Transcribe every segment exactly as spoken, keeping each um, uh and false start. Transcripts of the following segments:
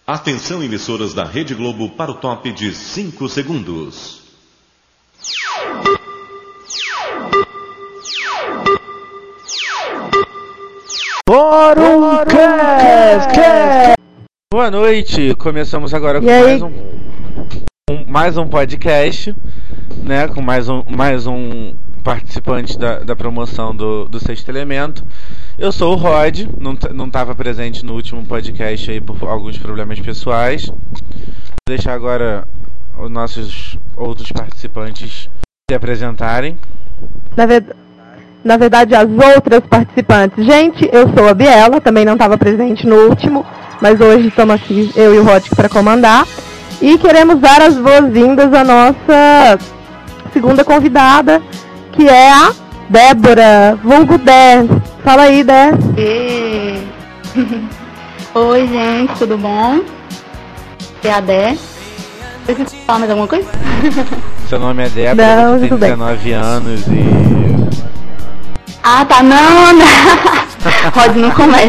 Atenção, emissoras da Rede Globo, para o top de cinco segundos. Fórum Cast! Boa noite, começamos agora com mais um, um, mais um podcast, né, com mais um, mais um participante da, da promoção do, do Sexto Elemento. Eu sou o Rod, não, não estava presente no último podcast aí por alguns problemas pessoais. Vou deixar agora os nossos outros participantes se apresentarem. Na verdade... Na verdade, as outras participantes. Gente, eu sou a Biela, também não estava presente no último, mas hoje estamos aqui, eu e o Rod, para comandar. E queremos dar as boas-vindas à nossa segunda convidada, que é a Débora, vulgo Dé. Fala aí, Dé. E... Oi, gente, tudo bom? É a Dé. Preciso falar mais alguma coisa? Seu nome é Débora, não, você tem dezenove bem. anos e... Ah, tá, não, não. Rod, não começa.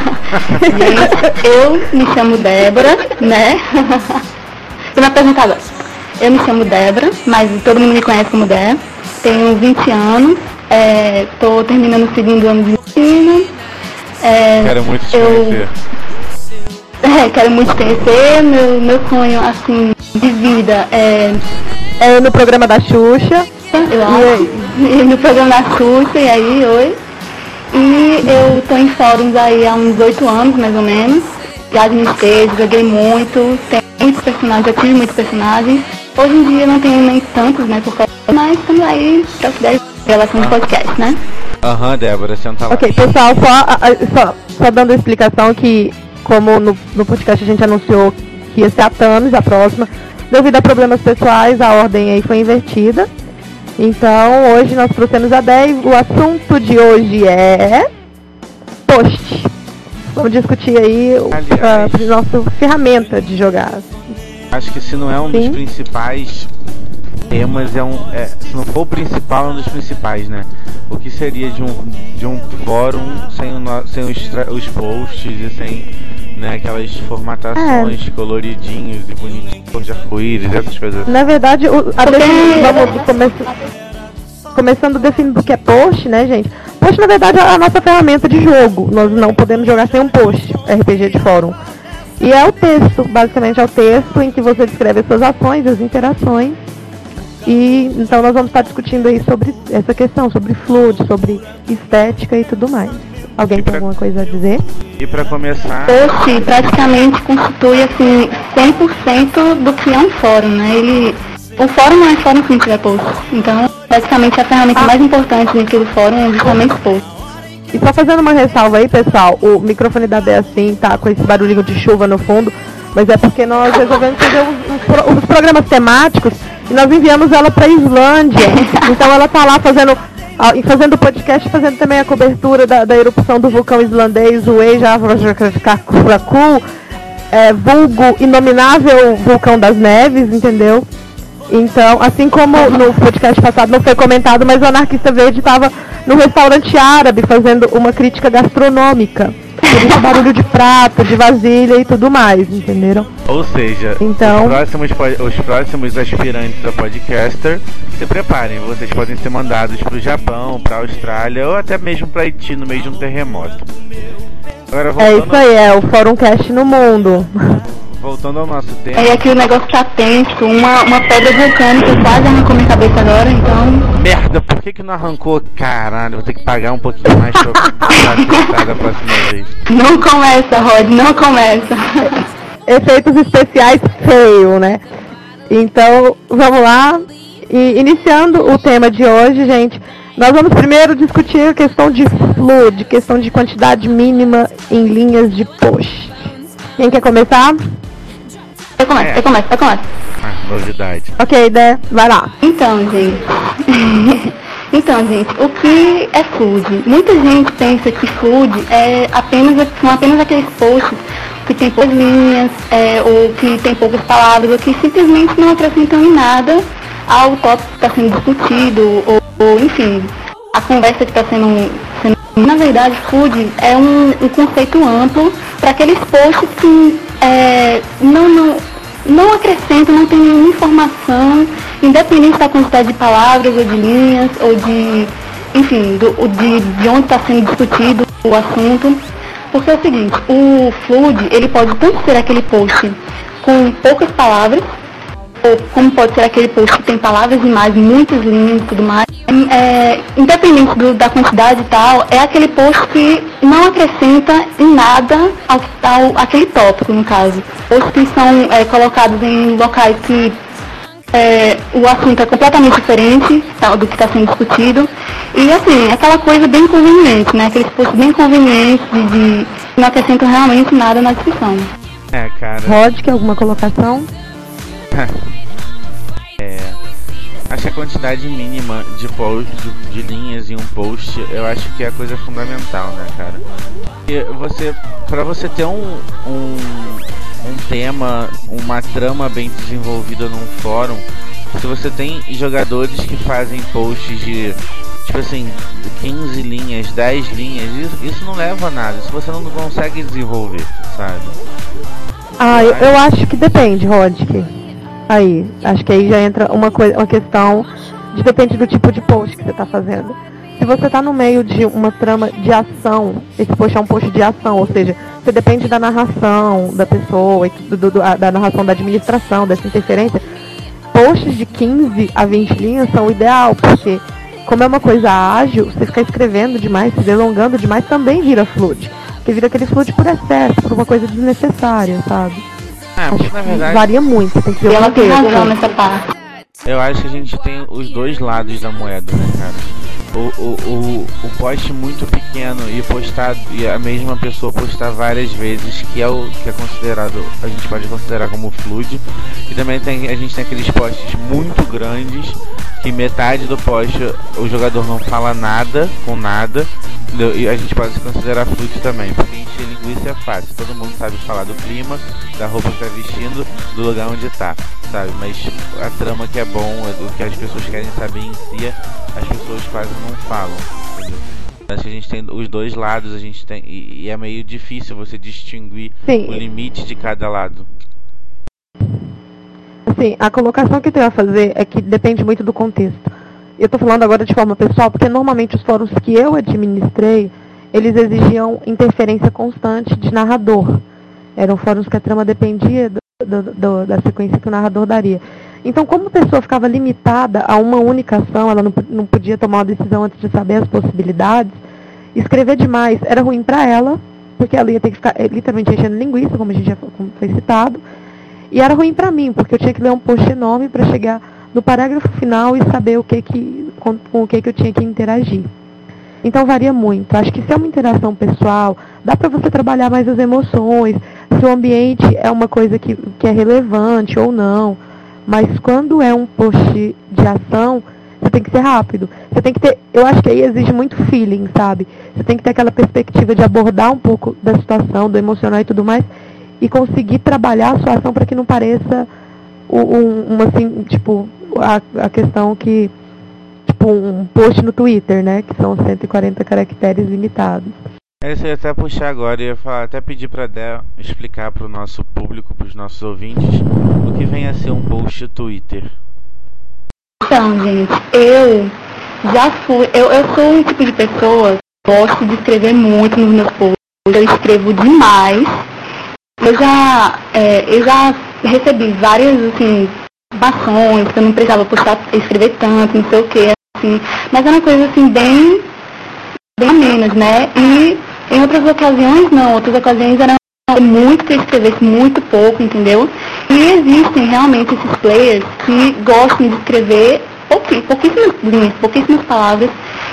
Gente, eu me chamo Débora, né? Vou me apresentar agora. Eu me chamo Débora, mas todo mundo me conhece como Dé. Tenho vinte anos, é, tô terminando o segundo ano de ensino. É, quero muito te eu, conhecer. É, quero muito te conhecer. Meu, meu sonho, assim, de vida é... É no programa da Xuxa. Eu acho. E no programa da Xuxa, e aí, oi. E eu tô em fóruns aí há uns oito anos, mais ou menos. Já administrei, joguei muito, tenho muitos personagens, já tive muitos personagens. Hoje em dia não tenho nem tantos, né, por favor, mas estamos aí pra cuidar de relação de podcast, né? Aham, uhum, Débora, senta lá. Ok, pessoal, só, só, só dando a explicação que, como no, no podcast a gente anunciou que ia ser a Thanos, a próxima, devido a problemas pessoais, a ordem aí foi invertida. Então, hoje nós trouxemos a Dé e o assunto de hoje é post. Vamos discutir aí a uh, nossa ferramenta de jogar. Acho que se não é um Sim. dos principais temas, é um, é, se não for o principal, é um dos principais, né? O que seria de um, de um fórum sem, o, sem os, os posts e sem, né, aquelas formatações é. coloridinhos e bonitinhos de arco-íris, essas coisas. Na verdade, o, a defini- vamos começar, começando definindo o que é post, né, gente? Post, na verdade, é a nossa ferramenta de jogo. Nós não podemos jogar sem um post, R P G de fórum. E é o texto, basicamente é o texto em que você descreve as suas ações, as interações. E então nós vamos estar discutindo aí sobre essa questão, sobre fluid, sobre estética e tudo mais. Alguém pra... tem alguma coisa a dizer? E para começar... Post praticamente constitui assim cem por cento do que é um fórum, né? Ele... O fórum não é fórum se não tiver post. Então, praticamente a ferramenta ah. mais importante dentro do fórum é justamente post. E só fazendo uma ressalva aí, pessoal, o microfone da Dé assim tá com esse barulhinho de chuva no fundo, mas é porque nós resolvemos fazer os, os, os programas temáticos e nós enviamos ela pra Islândia. Então ela tá lá fazendo... E fazendo podcast, fazendo também a cobertura da, da erupção do vulcão islandês, o Eyjafjallajökull, é, vulgo inominável vulcão das neves, entendeu? Então, assim como no podcast passado não foi comentado, mas o Anarquista Verde estava no restaurante árabe fazendo uma crítica gastronômica. Por isso barulho de prato, de vasilha e tudo mais, entenderam? Ou seja, então, os, próximos, os próximos aspirantes a podcaster, se preparem, vocês podem ser mandados para o Japão, para a Austrália ou até mesmo para Haiti no meio de um terremoto. Agora, voltando... É isso aí, é o Fórum Cast no mundo. Voltando ao nosso tema. É aqui o negócio tá tenso, uma, uma pedra vulcânica quase arrancou minha cabeça agora, então... Merda, por que que não arrancou? Caralho, vou ter que pagar um pouquinho mais pra tentar da próxima vez. Não começa, Rod, não começa. Efeitos especiais feio, né? Então, vamos lá. E, iniciando o tema de hoje, gente, nós vamos primeiro discutir a questão de fluid, questão de quantidade mínima em linhas de post. Quem quer começar? Eu começo, é. eu começo, eu começo. Ah, novidade. Ok, Dé, vai lá. Então, gente. então, gente, o que é fluid? Muita gente pensa que fluid é apenas, são apenas aqueles posts que tem poucas linhas, é, ou que tem poucas palavras, ou que simplesmente não acrescentam em nada ao tópico que está sendo discutido, ou, ou enfim, a conversa que está sendo, sendo... Na verdade, fluid é um, um conceito amplo para aqueles posts que é, não, não, não acrescenta, não tem nenhuma informação, independente da quantidade de palavras ou de linhas, ou de, enfim, do, de, de onde está sendo discutido o assunto. Porque é o seguinte, o Flood, ele pode tanto ser aquele post com poucas palavras, ou como pode ser aquele post que tem palavras demais, muitas linhas e tudo mais. É, independente do, da quantidade e tal, é aquele post que não acrescenta em nada ao, ao aquele tópico, no caso. Posts que são é, colocados em locais que é, o assunto é completamente diferente tá, do que está sendo discutido. E assim, é aquela coisa bem conveniente, né? Aqueles posts bem convenientes de, de não acrescentam realmente nada na discussão. É, cara. Rod, quer alguma colocação? É, acho que a quantidade mínima de post, de, de linhas em um post, eu acho que é a coisa fundamental, né, cara? Porque você, pra você ter um, um, um tema, uma trama bem desenvolvida num fórum, se você tem jogadores que fazem posts de, tipo assim, quinze linhas, dez linhas, isso, isso não leva a nada, se você não consegue desenvolver, sabe? Ah, eu, eu acho que depende, Rodney. Aí, acho que aí já entra uma coisa, uma questão de depende do tipo de post que você está fazendo. Se você está no meio de uma trama de ação, esse post é um post de ação, ou seja, você depende da narração da pessoa, do, do, da narração da administração, dessa interferência. Posts de quinze a vinte linhas são o ideal, porque como é uma coisa ágil, você ficar escrevendo demais, se delongando demais, também vira flood. Porque vira aquele flood por excesso, por uma coisa desnecessária, sabe? Ah, acho na verdade, varia muito, tem que ver E ela o tem contexto. razão nessa parte. eu acho que a gente tem os dois lados da moeda, né, cara? O, o, o, o post muito pequeno e postar, e a mesma pessoa postar várias vezes, que é o que é considerado, a gente pode considerar como flood. E também tem, a gente tem aqueles posts muito grandes, que metade do post o jogador não fala nada com nada, entendeu? E a gente pode considerar flood também, porque encher linguiça é fácil, todo mundo sabe falar do clima, da roupa que tá vestindo, do lugar onde tá, sabe? Mas a trama que é bom, o que as pessoas querem saber em si, as pessoas quase não falam, entendeu? Acho que a gente tem os dois lados, a gente tem, e, e é meio difícil você distinguir Sim. o limite de cada lado. Assim, a colocação que eu tenho a fazer é que depende muito do contexto. Eu estou falando agora de forma pessoal, porque normalmente os fóruns que eu administrei, eles exigiam interferência constante de narrador. Eram fóruns que a trama dependia do, do, do, da sequência que o narrador daria. Então, como a pessoa ficava limitada a uma única ação, ela não, não podia tomar uma decisão antes de saber as possibilidades, escrever demais era ruim para ela, porque ela ia ter que ficar literalmente enchendo linguiça, como a gente já como foi citado, e era ruim para mim, porque eu tinha que ler um post enorme para chegar no parágrafo final e saber o que que, com, com o que, que eu tinha que interagir. Então varia muito. Acho que se é uma interação pessoal, dá para você trabalhar mais as emoções, se o ambiente é uma coisa que, que é relevante ou não. Mas quando é um post de ação, você tem que ser rápido. Você tem que ter, eu acho que aí exige muito feeling, sabe? Você tem que ter aquela perspectiva de abordar um pouco da situação, do emocional e tudo mais, e conseguir trabalhar a sua ação para que não pareça um, uma assim, tipo, a, a questão que, tipo, um post no Twitter, né? Que são cento e quarenta caracteres limitados. É, eu ia até puxar agora, ia falar, até pedir pra Dé explicar pro nosso público, pros nossos ouvintes, o que vem a ser um post Twitter. Então, gente, eu já fui, eu, eu sou um tipo de pessoa que gosto de escrever muito nos meus posts, eu escrevo demais. Eu já, é, eu já recebi várias, assim, informações que eu não precisava postar, escrever tanto, não sei o que, assim, mas era uma coisa, assim, bem, bem menos, né? E em outras ocasiões, não, outras ocasiões eram muito que eu escrevesse muito pouco, entendeu? E existem realmente esses players que gostam de escrever pouquíssimas, pouquíssimas linhas, pouquíssimas palavras.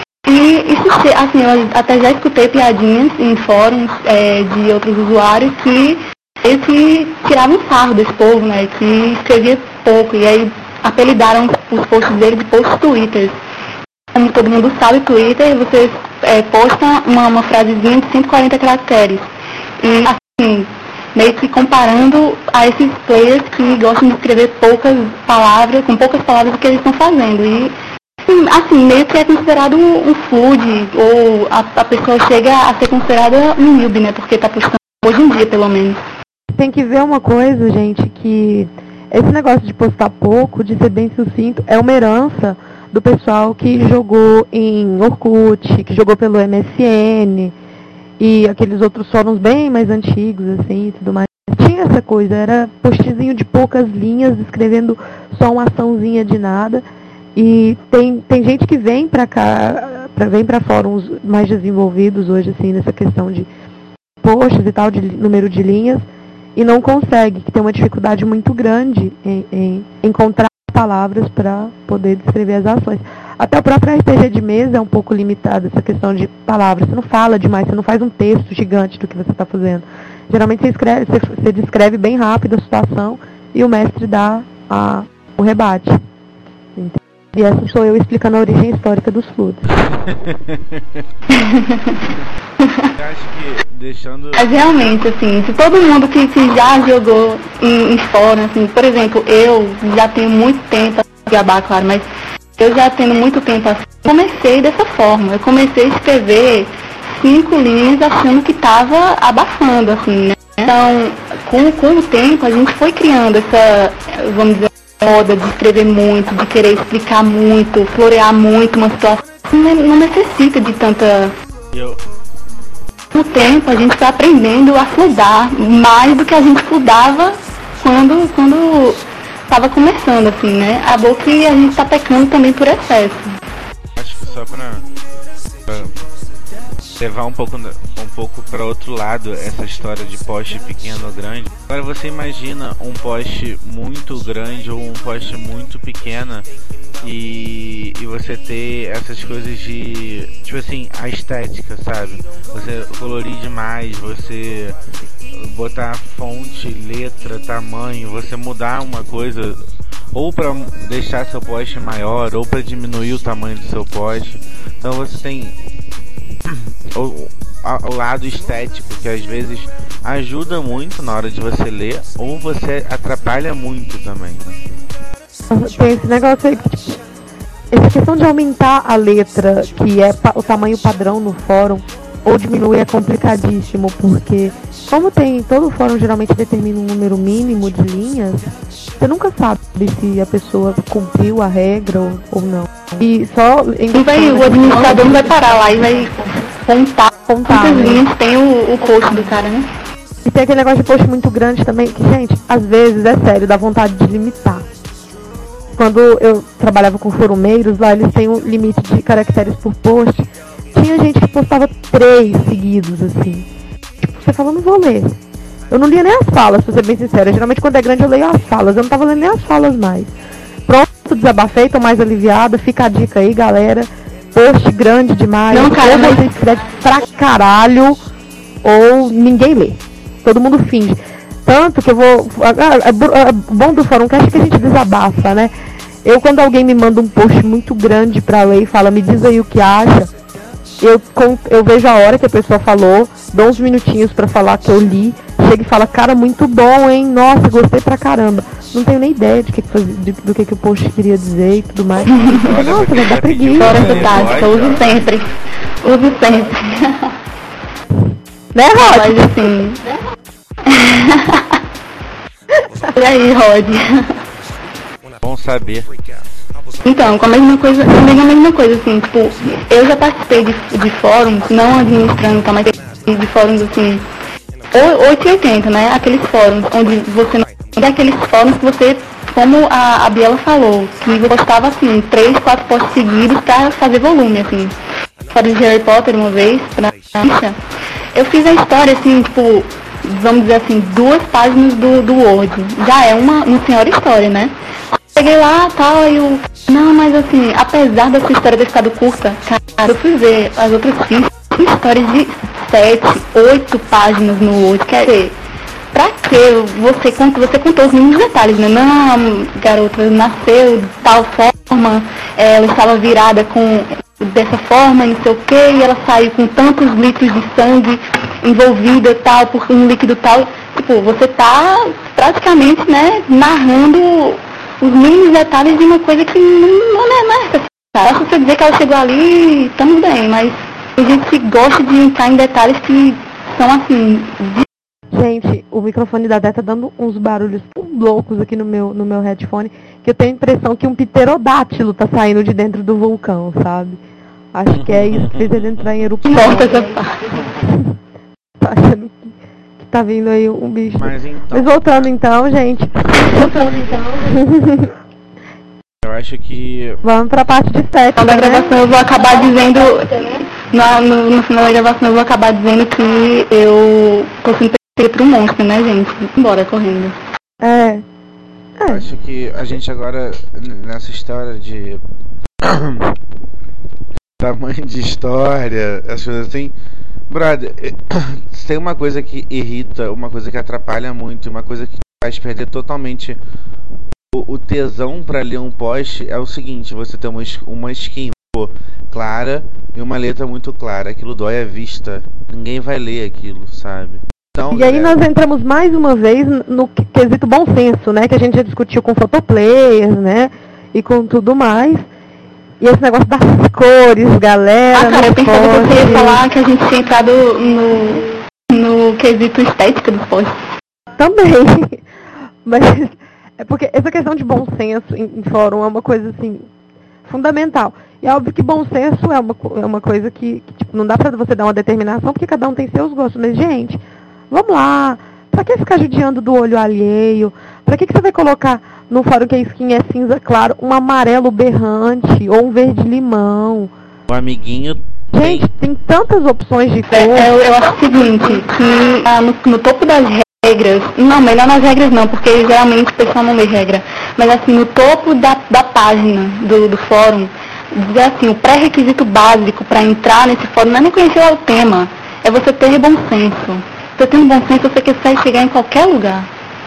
E isso, assim, eu até já escutei piadinhas em fóruns é, de outros usuários que eles que tiravam sarro desse povo, né, que escrevia pouco, e aí apelidaram os posts dele de posts Twitter. Como todo mundo sabe, Twitter, você é, posta uma, uma frasezinha de cento e quarenta caracteres. E, assim, meio que comparando a esses players que gostam de escrever poucas palavras, com poucas palavras o que eles estão fazendo. E, assim, meio que é considerado um, um flood, ou a, a pessoa chega a ser considerada um noob, né, porque está postando hoje em dia, pelo menos. tem que ver uma coisa, gente, que esse negócio de postar pouco, de ser bem sucinto, é uma herança do pessoal que jogou em Orkut, que jogou pelo M S N e aqueles outros fóruns bem mais antigos, assim, e tudo mais. Tinha essa coisa, era postzinho de poucas linhas, escrevendo só uma açãozinha de nada. E tem, tem gente que vem pra cá, pra, vem pra fóruns mais desenvolvidos hoje, assim, nessa questão de posts e tal, de número de linhas, e não consegue, que tem uma dificuldade muito grande em, em encontrar palavras para poder descrever as ações. Até o próprio R P G de mesa é um pouco limitado, essa questão de palavras. Você não fala demais, você não faz um texto gigante do que você está fazendo. Geralmente você, escreve, você, você descreve bem rápido a situação e o mestre dá a, o rebate. Entendeu? E essa sou eu explicando a origem histórica dos fluidos. Eu acho que deixando... Mas realmente, assim, se todo mundo que, que já jogou em, em fórum, assim, por exemplo, eu já tenho muito tempo a gabar, claro, mas eu já tendo muito tempo assim, comecei dessa forma. Eu comecei a escrever cinco linhas achando que estava abafando, assim, né? Então, com, com o tempo, a gente foi criando essa, vamos dizer, moda de escrever muito, de querer explicar muito, florear muito uma situação. Não, não necessita de tanta... Eu... Com o tempo, a gente está aprendendo a fludar mais do que a gente fludava quando quando estava começando, assim, né? A boa que a gente está pecando também por excesso. Acho que só pra, pra levar um pouco, um pouco para outro lado essa história de poste pequeno ou grande. Agora você imagina um poste muito grande ou um poste muito pequeno e, e você ter essas coisas de, tipo assim, a estética, sabe? Você colorir demais, você botar fonte, letra, tamanho, você mudar uma coisa ou para deixar seu poste maior ou para diminuir o tamanho do seu poste. Então você tem o, o lado estético que às vezes ajuda muito na hora de você ler ou você atrapalha muito também, né? Tem esse negócio aí que, tipo, essa questão de aumentar a letra, que é o tamanho padrão no fórum, ou diminuir, é complicadíssimo, porque como tem, todo fórum geralmente determina um número mínimo de linhas, você nunca sabe se a pessoa cumpriu a regra ou, ou não. E só em e vai, o administrador não vai parar lá e vai contar, contar quantas linhas tem o, o post do cara, né? E tem aquele negócio de post muito grande também, que, gente, às vezes, é sério, dá vontade de limitar. Quando eu trabalhava com forumeiros, lá eles têm um limite de caracteres por post. Tinha gente que postava três seguidos, assim. Tipo, você fala, não vou ler. Eu não lia nem as falas, pra ser bem sincera. Geralmente quando é grande eu leio as falas. Eu não tava lendo nem as falas mais. Pronto, desabafei, tô mais aliviada. Fica a dica aí, galera. Post grande demais. Não, cara, ou mas... você escreve pra caralho, ou ninguém lê. Todo mundo finge. Tanto que eu vou... É bom do fórum que acho que a gente desabafa, né? Eu, quando alguém me manda um post muito grande pra ler e fala, me diz aí o que acha, eu, eu vejo a hora que a pessoa falou, dou uns minutinhos pra falar que eu li, chega e fala, cara, muito bom, hein? Nossa, gostei pra caramba. Não tenho nem ideia de que que faz, de, do que, que o post queria dizer e tudo mais. Nossa, vai dar preguiça. Fora essa tática, uso sempre. Uso sempre. Né, Rod? Mas assim... E aí, Rod? Bom saber. Então, com a mesma coisa, também a mesma coisa, assim, tipo, eu já participei de, de fóruns, não administrando, tá, mas de fóruns, assim, oito e oitenta, né, aqueles fóruns onde você não... É aqueles fóruns que você, como a, a Biela falou, que você postava, assim, três, quatro posts seguidos pra fazer volume, assim. Fórum de Harry Potter uma vez, pra eu fiz a história, assim, tipo, vamos dizer assim, duas páginas do, do Word. Já é uma, uma senhora história, né? Cheguei lá, tal, e eu... Não, mas assim, apesar dessa história ter ficado curta, cara, eu fui ver as outras cinco histórias de sete, oito páginas no Word. Quer dizer, pra que você, você contou os mínimos detalhes, né? Não, a garota nasceu de tal forma, ela estava virada com... dessa forma, não sei o que, e ela saiu com tantos litros de sangue envolvida, tal, por um líquido tal. Tipo, você tá praticamente, né, narrando os mínimos detalhes de uma coisa que não, não é mais. Só se você dizer que ela chegou ali, estamos bem, mas a gente gosta de entrar em detalhes que são, assim, Gente, o microfone da Dé tá dando uns barulhos tão loucos aqui no meu, no meu headphone que eu tenho a impressão que um pterodátilo tá saindo de dentro do vulcão, sabe? Acho que é isso que fez ele entrar em erupção. Tá achando que, que tá vindo aí um bicho. Mas, então... Mas voltando então, gente. Voltando então. Eu acho que... Vamos pra parte de estética, Na né? gravação eu vou acabar dizendo... Na, no, no final da gravação eu vou acabar dizendo que eu tô sendo perder pro monstro, né, gente? Embora correndo. É. Eu acho que a gente agora, nessa história de... tamanho de história, essas coisas assim... Brother, tem uma coisa que irrita, uma coisa que atrapalha muito, uma coisa que faz perder totalmente o, o tesão pra ler um post é o seguinte: você tem uma, uma skin pô, clara e uma letra muito clara, aquilo dói a vista, ninguém vai ler aquilo, sabe? Então, e aí nós entramos mais uma vez no quesito bom senso, né? Que a gente já discutiu com photoplayers, né? E com tudo mais. E esse negócio das cores, galera... Ah, cara, eu pensava que post... você ia falar que a gente tinha entrado no, no quesito estética dos posts. Também. Mas é porque essa questão de bom senso em, em fórum é uma coisa, assim, fundamental. E é óbvio que bom senso é uma, é uma coisa que, que tipo, não dá pra você dar uma determinação, porque cada um tem seus gostos. Mas, gente, vamos lá. Pra que ficar judiando do olho alheio? Pra que, que você vai colocar no fórum que a skin é cinza claro, um amarelo berrante ou um verde limão? O amiguinho... Gente, tem tantas opções de cor. É, eu, eu acho o seguinte, que ah, no, no topo das regras, não, melhor nas regras não, porque geralmente o pessoal não lê regra, mas assim, no topo da, da página do, do fórum, dizer assim, o pré-requisito básico para entrar nesse fórum não é nem conhecer o tema, é você ter bom senso. Você tendo bom senso, você consegue chegar em qualquer lugar.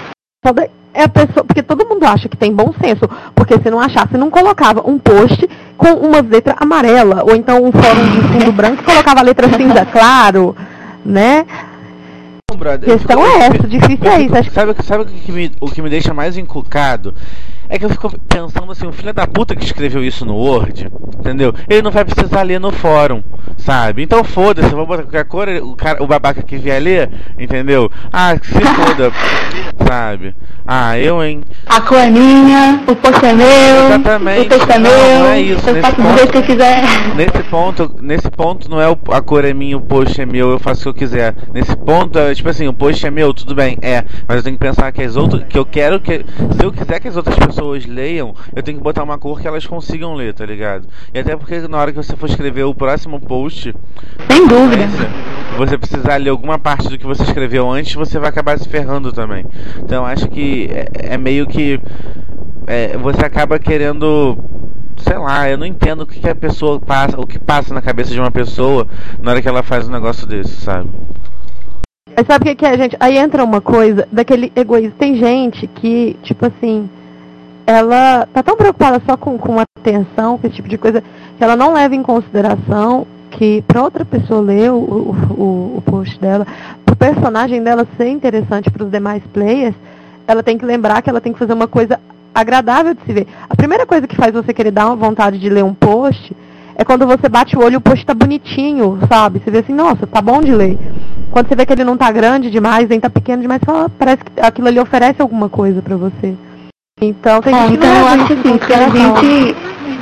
É a pessoa, porque todo mundo acha que tem bom senso, porque se não achasse, não colocava um post com umas letras amarelas, ou então um fórum de fundo branco que colocava a letra cinza claro, né? Não, brother, a questão fico, é essa, difícil é isso. Acho... Sabe, sabe o, que me, o que me deixa mais encucado? É que eu fico pensando assim, o filho da puta que escreveu isso no Word, entendeu? Ele não vai precisar ler no fórum, sabe? Então foda-se, eu vou botar qualquer cor, o, cara, o babaca que vier ler, entendeu? Ah, que se foda, sabe? Ah, eu, hein? A cor é minha, o post é meu, exatamente. o texto é não, meu, não é isso. eu Nesse faço ponto, do jeito que eu quiser. Nesse ponto, nesse ponto não é o, a cor é minha, o post é meu, eu faço o que eu quiser. Nesse ponto, é, tipo assim, o post é meu, tudo bem, é. Mas eu tenho que pensar que as outras, que eu quero que, se eu quiser que as outras pessoas leiam, eu tenho que botar uma cor que elas consigam ler, tá ligado? E até porque na hora que você for escrever o próximo post, sem dúvida, você precisar ler alguma parte do que você escreveu antes, você vai acabar se ferrando também. Então acho que é, é meio que é, você acaba querendo, sei lá, eu não entendo o que, que a pessoa passa, o que passa na cabeça de uma pessoa na hora que ela faz um negócio desse, sabe? Mas sabe o que, que é, gente? Aí entra uma coisa daquele egoísmo. Tem gente que, tipo assim, ela tá tão preocupada só com, com atenção, com esse tipo de coisa, que ela não leva em consideração que pra outra pessoa ler o, o, o, o post dela, pro personagem dela ser interessante pros demais players, ela tem que lembrar que ela tem que fazer uma coisa agradável de se ver. A primeira coisa que faz você querer dar uma vontade de ler um post é quando você bate o olho e o post tá bonitinho, sabe? Você vê assim, nossa, tá bom de ler. Quando você vê que ele não tá grande demais, nem tá pequeno demais, fala, parece que aquilo ali oferece alguma coisa pra você. Então tem ah, gente então que eu leva acho isso assim, em que a consideração. gente,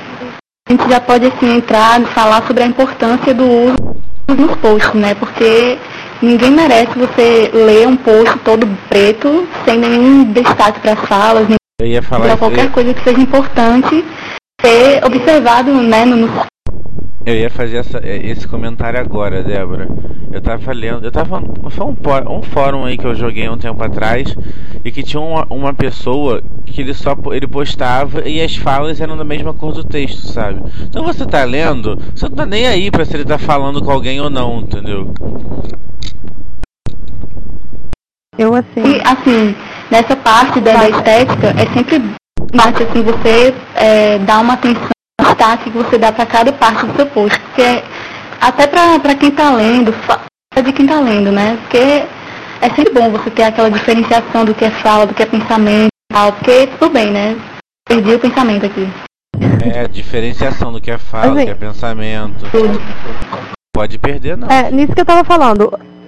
a gente já pode assim, entrar e falar sobre a importância do uso nos posts, né? Porque ninguém merece você ler um post todo preto, sem nenhum destaque para as falas, nem eu ia falar pra qualquer eu... coisa que seja importante ser observado, né? No, no... Eu ia fazer essa, esse comentário agora, Débora. Eu tava lendo, eu tava, foi um, um fórum aí que eu joguei um tempo atrás e que tinha uma, uma pessoa que ele só ele postava e as falas eram da mesma cor do texto, sabe? Então você tá lendo, você não tá nem aí pra se ele tá falando com alguém ou não, entendeu? Eu assim. E assim, nessa parte da, da estética, é sempre mais assim, você é, dá uma atenção destaque que você dá para cada parte do seu post, porque até para quem está lendo, é de quem está lendo, né? Porque é sempre bom você ter aquela diferenciação do que é fala, do que é pensamento e tal, porque tudo bem, né? Perdi o pensamento aqui. É, diferenciação do que é fala, do que é pensamento. Tudo. Pode perder, não. É, nisso que eu tava falando.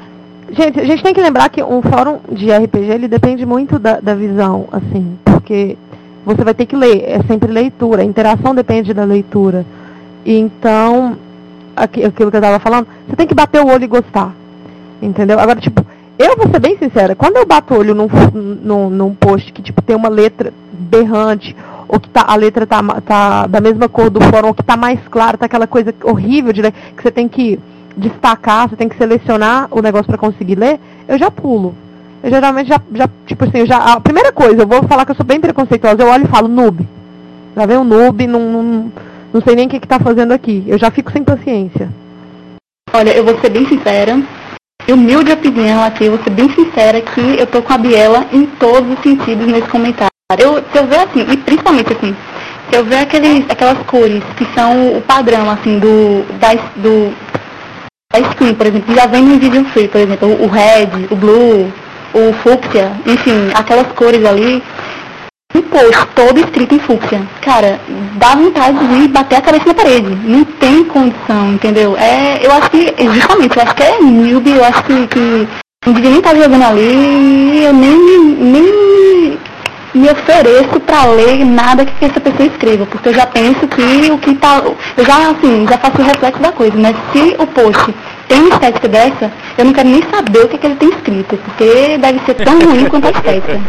gente, a gente tem que lembrar que um fórum de R P G, ele depende muito da, da visão, assim, porque você vai ter que ler, é sempre leitura, a interação depende da leitura. Então, aqui, aquilo que eu tava falando, você tem que bater o olho e gostar, entendeu? Agora, tipo, eu vou ser bem sincera, quando eu bato o olho num, num, num post que, tipo, tem uma letra berrante, ou que tá, a letra tá, tá da mesma cor do fórum, ou que tá mais claro, tá aquela coisa horrível de ler, que você tem que destacar, você tem que selecionar o negócio para conseguir ler, eu já pulo. Eu geralmente já, já tipo assim, eu já, a primeira coisa, eu vou falar que eu sou bem preconceituosa, eu olho e falo, noob. Já vem um noob, não, não, não sei nem o que que tá fazendo aqui. Eu já fico sem paciência. Olha, eu vou ser bem sincera, humilde opinião aqui, eu vou ser bem sincera que eu tô com a Biela em todos os sentidos nesse comentário. Eu, se eu ver assim, e principalmente assim, se eu ver aqueles, aquelas cores que são o padrão, assim, do, da, do, da skin, por exemplo, que já vem no Invision Free, por exemplo, o, o red, o blue, o fúcsia, enfim, aquelas cores ali, um post todo escrito em fúcsia. Cara, dá vontade de bater a cabeça na parede. Não tem condição, entendeu? É, eu acho que, justamente, eu acho que é newbie, eu acho que, que não devia nem estar jogando ali, e eu nem, nem me ofereço pra ler nada que essa pessoa escreva, porque eu já penso que o que tá, eu já, assim, já faço o reflexo da coisa, né? Se o post tem uma estética dessa, eu não quero nem saber o que, é que ele tem escrito, porque deve ser tão ruim quanto a estética.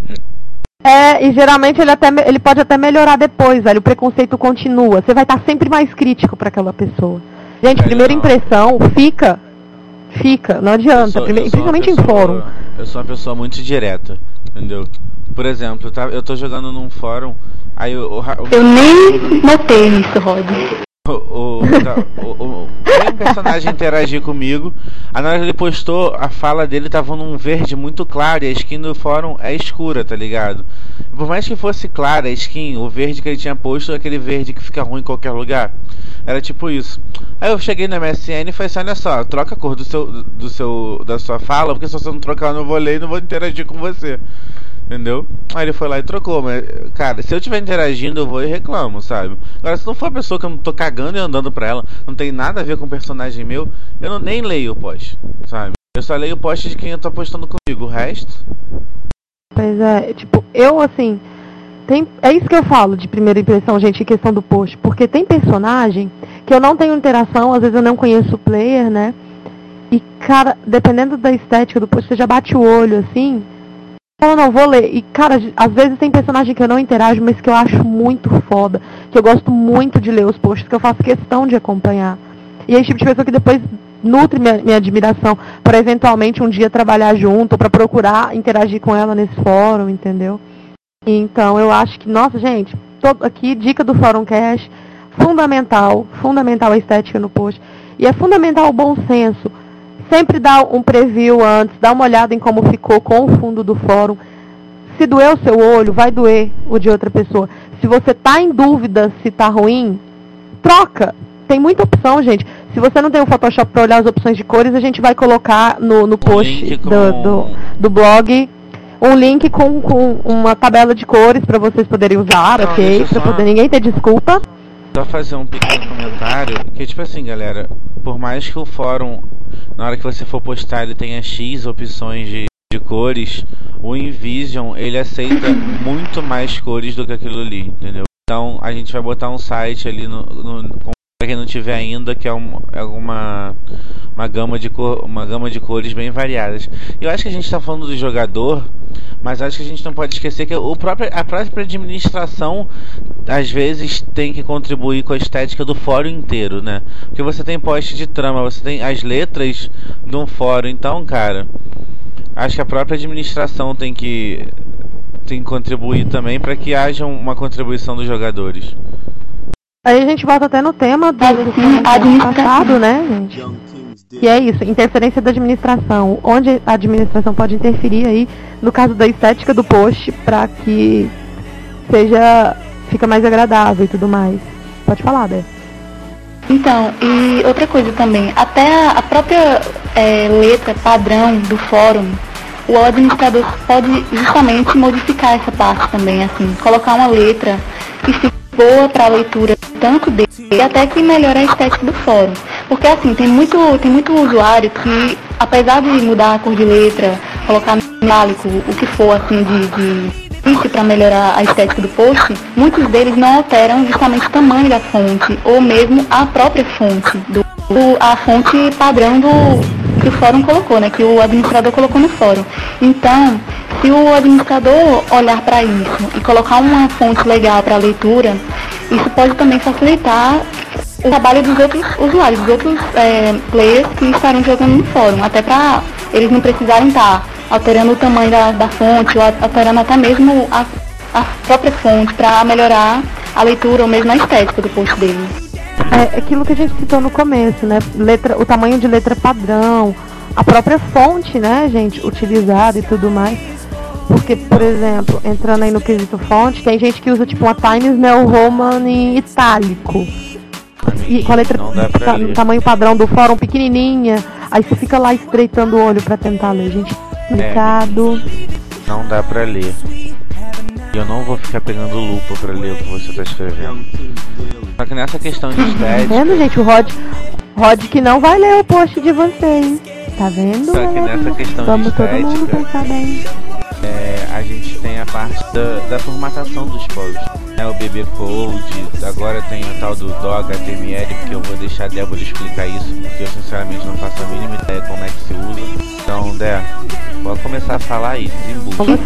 É, e geralmente ele, até, ele pode até melhorar depois, velho, o preconceito continua, você vai estar sempre mais crítico pra aquela pessoa. Gente, é, primeira não. impressão, fica, fica, não adianta, sou, primeir, principalmente pessoa, em fórum. Eu sou uma pessoa muito direta, entendeu? Por exemplo, tá, eu tô jogando num fórum, aí o... o, o eu nem notei isso, Rod. O, o, o, o, um personagem interagir comigo, aí na hora que ele postou, a fala dele tava num verde muito claro, e a skin do fórum é escura, tá ligado? Por mais que fosse clara a skin, o verde que ele tinha posto é aquele verde que fica ruim em qualquer lugar. Era tipo isso. Aí eu cheguei no M S N e falei assim, olha só, troca a cor do seu, do seu, da sua fala, porque se você não trocar eu não vou ler e não vou interagir com você. Entendeu? Aí ele foi lá e trocou, mas, cara, se eu estiver interagindo, eu vou e reclamo, sabe? Agora, se não for a pessoa que eu não tô cagando e andando pra ela, não tem nada a ver com o personagem meu, eu não, nem leio o post, sabe? Eu só leio o post de quem eu tô postando comigo, o resto... Pois é, tipo, eu, assim, tem, é isso que eu falo de primeira impressão, gente, em questão do post, porque tem personagem que eu não tenho interação, às vezes eu não conheço o player, né? E, cara, dependendo da estética do post, você já bate o olho, assim... Eu não vou ler. E, cara, às vezes tem personagem que eu não interajo, mas que eu acho muito foda. Que eu gosto muito de ler os posts, que eu faço questão de acompanhar. E é esse tipo de pessoa que depois nutre minha, minha admiração para eventualmente um dia trabalhar junto, ou para procurar interagir com ela nesse fórum, entendeu? Então, eu acho que, nossa, gente, todo, aqui, dica do Fórum Cash, fundamental, fundamental a estética no post. E é fundamental o bom senso. Sempre dá um preview antes, dá uma olhada em como ficou com o fundo do fórum. Se doer o seu olho, vai doer o de outra pessoa. Se você tá em dúvida se tá ruim, troca. Tem muita opção, gente. Se você não tem o Photoshop para olhar as opções de cores, a gente vai colocar no, no post com... do, do, do blog um link com, com uma tabela de cores para vocês poderem usar, não, ok? Para poder ninguém ter desculpa. Só fazer um pequeno comentário, que tipo assim, galera, por mais que o fórum, na hora que você for postar, ele tenha X opções de, de cores, o Invision, ele aceita muito mais cores do que aquilo ali, entendeu? Então, a gente vai botar um site ali, no, no, pra quem não tiver ainda, que é, um, é uma, uma, gama de cor, uma gama de cores bem variadas. Eu acho que a gente está falando do jogador, mas acho que a gente não pode esquecer que o próprio, a própria administração às vezes tem que contribuir com a estética do fórum inteiro, né? Porque você tem post de trama, você tem as letras de um fórum, então, cara, acho que a própria administração tem que, tem que contribuir também para que haja uma contribuição dos jogadores. Aí a gente volta até no tema do, do ano passado, né, gente? E é isso, interferência da administração, onde a administração pode interferir aí, no caso da estética do post, para que seja, fica mais agradável e tudo mais. Pode falar, Bé. Então, e outra coisa também, até a, a própria é, letra padrão do fórum, o administrador pode justamente modificar essa parte também, assim, colocar uma letra que fique boa para a leitura tanto dele, e até que melhora a estética do fórum. Porque assim, tem muito, tem muito usuário que apesar de mudar a cor de letra, colocar metálico, o que for assim de, de para melhorar a estética do post, muitos deles não alteram justamente o tamanho da fonte, ou mesmo a própria fonte, do, do, a fonte padrão do, que o fórum colocou, né, que o administrador colocou no fórum. Então, se o administrador olhar para isso e colocar uma fonte legal para a leitura, isso pode também facilitar o trabalho dos outros usuários, dos outros é, players que estarão jogando no fórum, até para eles não precisarem estar alterando o tamanho da, da fonte, ou alterando até mesmo a, a própria fonte para melhorar a leitura ou mesmo a estética do post dele. É aquilo que a gente citou no começo, né? Letra, o tamanho de letra padrão, a própria fonte, né, gente, utilizada e tudo mais. Porque, por exemplo, entrando aí no quesito fonte, tem gente que usa tipo uma Times New Roman em itálico. E com a letra tá, no tamanho padrão do fórum pequenininha, aí você fica lá estreitando o olho pra tentar ler, gente. Complicado. É, não dá pra ler. E eu não vou ficar pegando lupa pra ler o que você tá escrevendo. Só que nessa questão de estética... Tá vendo, gente? O Rod, Rod que não vai ler o post de vocês. Tá vendo? Só que nessa questão Vamos de estética... todo mundo pensar bem. É, a gente tem a parte da, da formatação dos posts, né? O B B Code, agora tem o tal do D O H T M L, porque eu vou deixar a Débora explicar isso, porque eu sinceramente não faço a mínima ideia como é que se usa. Então, Dé, pode começar a falar aí, desembucha.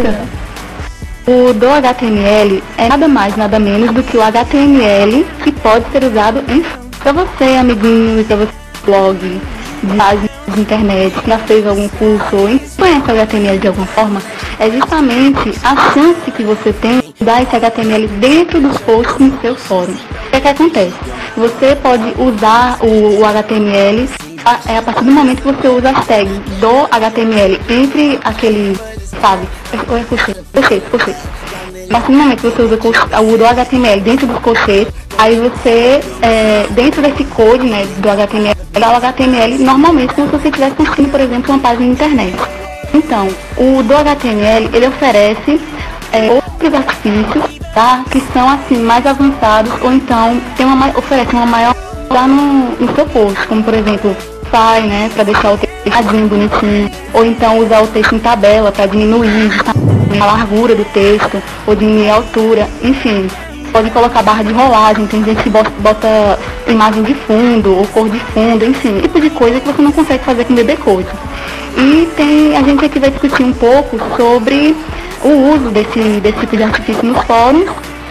O do H T M L é nada mais, nada menos do que o H T M L que pode ser usado em... Pra você, amiguinho, pra você, blog, de páginas de internet, que já fez algum curso ou conhece o H T M L de alguma forma, é justamente a chance que você tem de dar esse H T M L dentro dos posts no seu fórum. O que é que acontece? Você pode usar o, o H T M L a, é a partir do momento que você usa as tags do H T M L entre aquele, sabe, ou é colchete, colchete, colchete. A partir do momento que você usa o do H T M L dentro dos colchetes, aí você, é, dentro desse code, né, do H T M L, dá o H T M L normalmente como se você estivesse construindo, por exemplo, uma página na internet. Então, o do H T M L, ele oferece é, outros artifícios, tá, que são assim, mais avançados, ou então tem uma, oferece uma maior lá no, no seu post, como por exemplo, sai, né, para deixar o texto bonitinho, ou então usar o texto em tabela para diminuir a largura do texto, ou diminuir a altura, enfim. Pode colocar barra de rolagem, tem gente que bota, bota imagem de fundo, ou cor de fundo, enfim, tipo de coisa que você não consegue fazer com B B Code. E tem, a gente aqui vai discutir um pouco sobre o uso desse, desse tipo de artifício nos fóruns,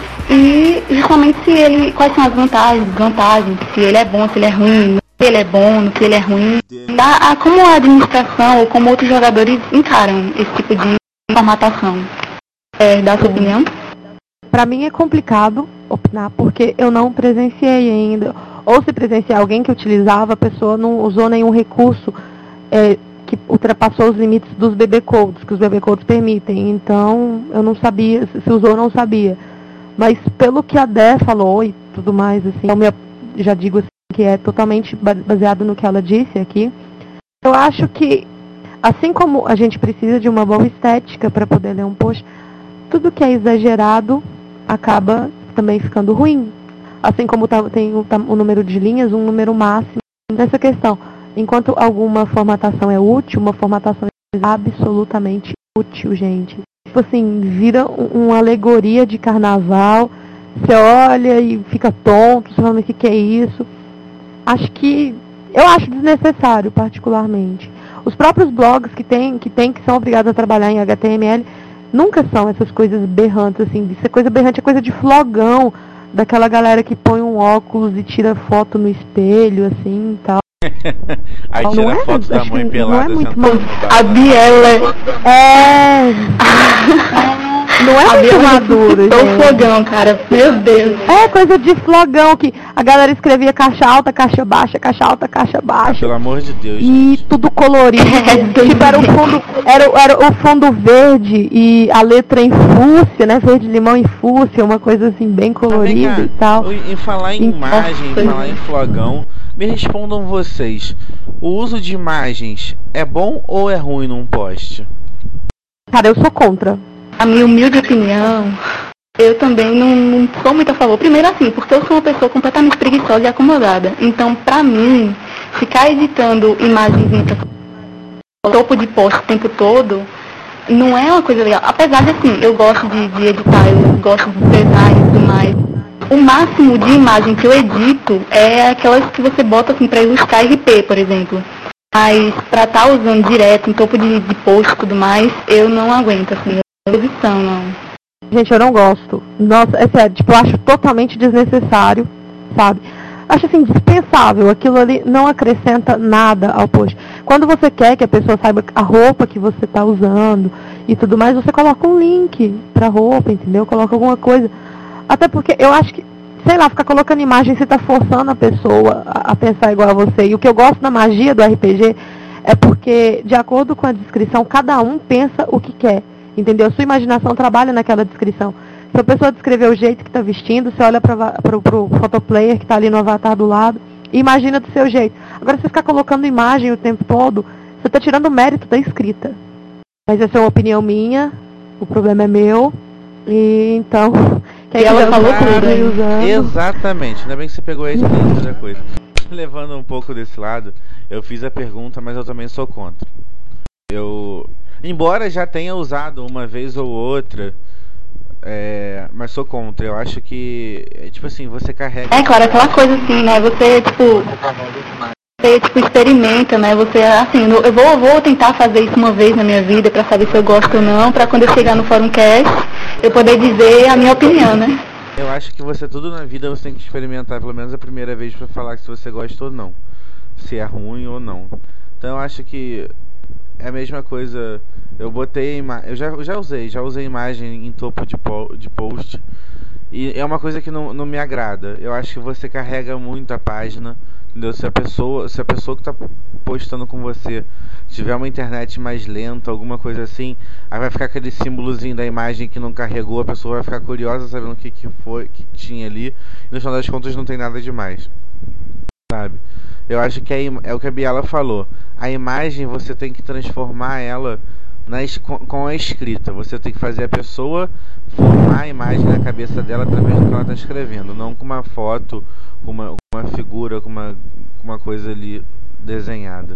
e justamente se ele, quais são as vantagens, desvantagens, se ele é bom, se ele é ruim, se ele é bom, se ele é ruim, da, a, como a administração ou como outros jogadores encaram esse tipo de formatação. É, dá a sua opinião? Pra mim é complicado opinar, porque eu não presenciei ainda. Ou se presenciar alguém que utilizava, a pessoa não usou nenhum recurso é, que ultrapassou os limites dos B B Codes, que os B B Codes permitem. Então, eu não sabia, se usou ou não sabia. Mas pelo que a Dé falou e tudo mais, assim, eu me, já digo assim, que é totalmente baseado no que ela disse aqui, eu acho que, assim como a gente precisa de uma boa estética para poder ler um post, tudo que é exagerado acaba também ficando ruim. Assim como tá, tem o, o número de linhas, um número máximo nessa questão. Enquanto alguma formatação é útil, uma formatação é absolutamente útil, gente. Tipo assim, vira um, uma alegoria de carnaval, você olha e fica tonto, você fala, mas o que, que é isso? Acho que, eu acho desnecessário, particularmente. Os próprios blogs que tem, que tem, que são obrigados a trabalhar em H T M L, nunca são essas coisas berrantes, assim. Isso é coisa berrante, é coisa de flogão, daquela galera que põe um óculos e tira foto no espelho, assim, e tal. Aí tira não foto é, da mãe que, pelada. Não é muito mal... A Biela. É... Não é a muito maduro, gente. gente. Flogão, cara. Meu Deus. É coisa de flogão, que a galera escrevia caixa alta, caixa baixa, caixa alta, caixa baixa. Ah, pelo amor de Deus, E gente. tudo colorido. Tipo, era o fundo, era, era o fundo verde e a letra em fúcsia, né? Verde, limão e fúcsia, uma coisa assim bem colorida e tal. Em falar em imagem, em falar em flogão, me respondam vocês. O uso de imagens é bom ou é ruim num post? Cara, eu sou contra. A minha humilde opinião, eu também não, não sou muito a favor. Primeiro assim, porque eu sou uma pessoa completamente preguiçosa e acomodada. Então, pra mim, ficar editando imagens topo de post o tempo todo, não é uma coisa legal. Apesar de, assim, eu gosto de, de editar, eu gosto de design e tudo mais. O máximo de imagem que eu edito é aquelas que você bota assim pra ilustrar R P, por exemplo. Mas pra estar tá usando direto em topo de, de post e tudo mais, eu não aguento, assim, a edição, não. Gente, eu não gosto. Nossa, é sério, tipo, eu acho totalmente desnecessário, sabe? Acho assim, dispensável. Aquilo ali não acrescenta nada ao post. Quando você quer que a pessoa saiba a roupa que você tá usando e tudo mais, você coloca um link pra roupa, entendeu? Coloca alguma coisa. Até porque eu acho que, sei lá, ficar colocando imagem, você tá forçando a pessoa a, a pensar igual a você. E o que eu gosto da magia do R P G é porque, de acordo com a descrição, cada um pensa o que quer. Entendeu? Sua imaginação trabalha naquela descrição. Se a pessoa descrever o jeito que está vestindo, você olha para o photoplayer que está ali no avatar do lado e imagina do seu jeito. Agora, você ficar colocando imagem o tempo todo, você está tirando o mérito da escrita. Mas essa é uma opinião minha, o problema é meu, e então... Que e ela falou tudo. Exatamente, ainda bem que você pegou esse e outra coisa. Levando um pouco desse lado, eu fiz a pergunta, mas eu também sou contra. Eu... Embora já tenha usado uma vez ou outra, é, mas sou contra. Eu acho que, tipo assim, você carrega... É, claro, aquela coisa assim, né? Você, tipo, você, tipo, experimenta, né? Você, assim, eu vou, vou tentar fazer isso uma vez na minha vida pra saber se eu gosto ou não, pra quando eu chegar no Fórumcast, eu poder dizer a minha opinião, né? Eu acho que você, tudo na vida, você tem que experimentar pelo menos a primeira vez pra falar se você gosta ou não. Se é ruim ou não. Então eu acho que é a mesma coisa. Eu botei ima eu já, eu já usei, já usei imagem em topo de, po de post. E é uma coisa que não, não me agrada. Eu acho que você carrega muito a página, entendeu? Se a pessoa, se a pessoa que está postando com você tiver uma internet mais lenta, alguma coisa assim, aí vai ficar aquele símbolozinho da imagem que não carregou, a pessoa vai ficar curiosa sabendo o que, que foi, que tinha ali. E no final das contas não tem nada demais, sabe? Eu acho que é, é o que a Biela falou. A imagem você tem que transformar ela na, com, com a escrita. Você tem que fazer a pessoa formar a imagem na cabeça dela através do que ela está escrevendo, não com uma foto, com uma, uma figura, com uma, uma coisa ali desenhada.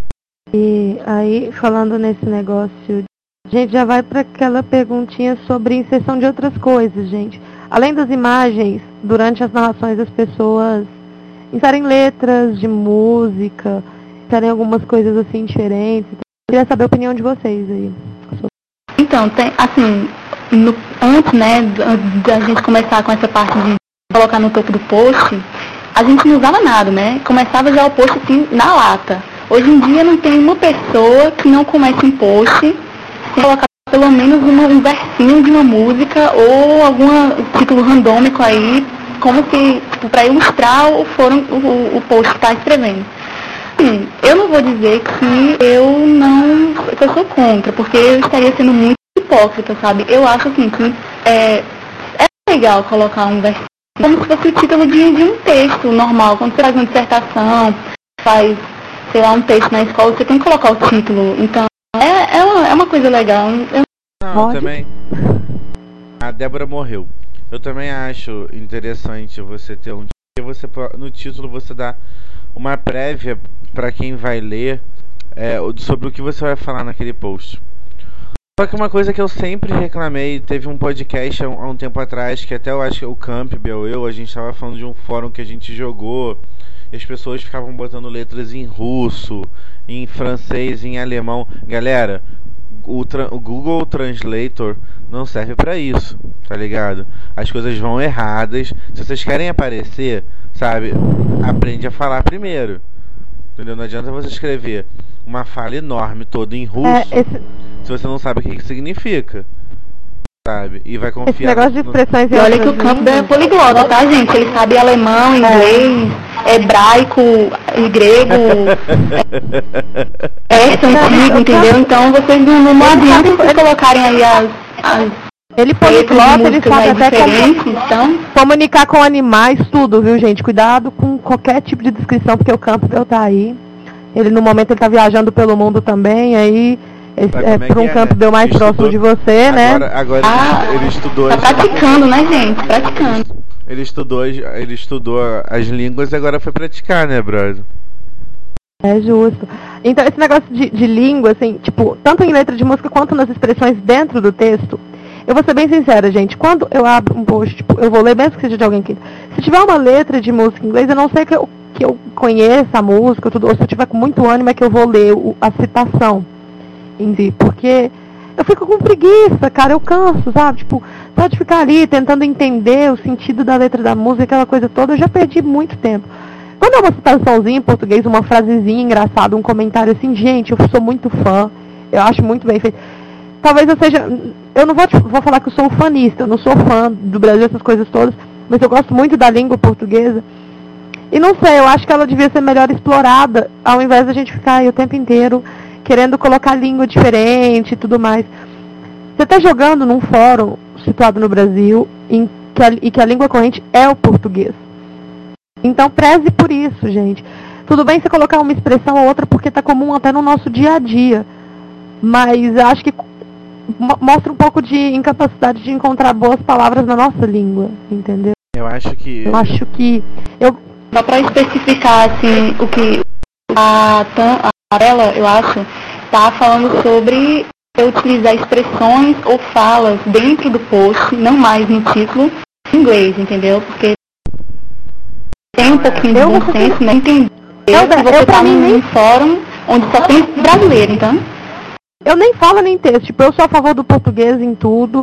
E aí, falando nesse negócio, a gente já vai para aquela perguntinha sobre inserção de outras coisas, gente. Além das imagens, durante as narrações as pessoas inserem letras de música, inserem algumas coisas assim diferentes. Eu queria saber a opinião de vocês aí. Então, tem, assim, no, antes, né, da gente começar com essa parte de colocar no topo do post, a gente não usava nada, né? Começava já o post assim, na lata. Hoje em dia não tem uma pessoa que não comece um post sem colocar pelo menos uma, um versinho de uma música ou algum título randômico aí, como que, tipo, para ilustrar o, forum, o, o post que está escrevendo. Sim, eu não vou dizer que eu não, que eu sou contra, porque eu estaria sendo muito hipócrita, sabe? Eu acho assim que é, é legal colocar um versículo como se fosse o título de, de um texto normal. Quando você faz uma dissertação, faz, sei lá, um texto na escola, você tem que colocar o título. Então, é, é, uma, é uma coisa legal. Eu... Não, eu também. A Débora morreu. Eu também acho interessante você ter um título. Você, no título você dá uma prévia para quem vai ler é, sobre o que você vai falar naquele post. Só que uma coisa que eu sempre reclamei, teve um podcast há um, há um tempo atrás, que até eu acho que o Campbell, eu, a gente estava falando de um fórum que a gente jogou, e as pessoas ficavam botando letras em russo, em francês, em alemão. Galera, o, o Google Translator não serve pra isso, tá ligado? As coisas vão erradas. Se vocês querem aparecer, sabe, aprende a falar primeiro, entendeu? Não adianta você escrever uma fala enorme toda em russo, é, esse... se você não sabe o que, que significa, sabe? E vai confiar. Esse negócio de expressões. E olha que o Campbell é poliglota, tá, gente? Ele sabe alemão, inglês, é. hebraico, e grego, persa, antigo, entendeu? Então vocês não, não adianta vocês colocarem aí as, as ele poliglota, ele sabe até como, então... comunicar com animais, tudo, viu, gente? Cuidado com qualquer tipo de descrição, porque o Campbell tá aí. Ele, no momento, ele tá viajando pelo mundo também, aí... Esse, é, é para um é, Campbell mais estudou, próximo de você, agora, né? Agora ah, ele estudou... Tá praticando, né, gente? Praticando. Ele estudou, ele estudou as línguas e agora foi praticar, né, brother? É justo. Então, esse negócio de, de língua, assim, tipo, tanto em letra de música quanto nas expressões dentro do texto, eu vou ser bem sincera, gente, quando eu abro um post, tipo, eu vou ler, mesmo que seja de alguém que... Se tiver uma letra de música em inglês, eu não sei que eu, que eu conheça a música, tudo, ou se eu tiver com muito ânimo, é que eu vou ler o, a citação em si, porque eu fico com preguiça, cara, eu canso, sabe? Tipo, só de ficar ali tentando entender o sentido da letra da música, aquela coisa toda, eu já perdi muito tempo. Quando é uma citaçãozinha em português, uma frasezinha engraçada, um comentário assim, gente, eu sou muito fã, eu acho muito bem feito. Talvez eu seja, eu não vou, vou falar que eu sou um fanista, eu não sou fã do Brasil, essas coisas todas, mas eu gosto muito da língua portuguesa. E não sei, eu acho que ela devia ser melhor explorada, ao invés da gente ficar aí o tempo inteiro querendo colocar língua diferente e tudo mais. Você está jogando num fórum situado no Brasil em que a, e que a língua corrente é o português. Então preze por isso, gente. Tudo bem você colocar uma expressão ou outra porque está comum até no nosso dia a dia. Mas acho que mostra um pouco de incapacidade de encontrar boas palavras na nossa língua, entendeu? Eu acho que... Eu acho que... Eu... Só para especificar, assim, o que a Amarela, eu acho, tá falando sobre utilizar expressões ou falas dentro do post, não mais no título, em inglês, entendeu? Porque tem um pouquinho de bom senso, né? Entender que você tá num nem... fórum onde só tem brasileiro, então... Eu nem falo nem texto, tipo, eu sou a favor do português em tudo.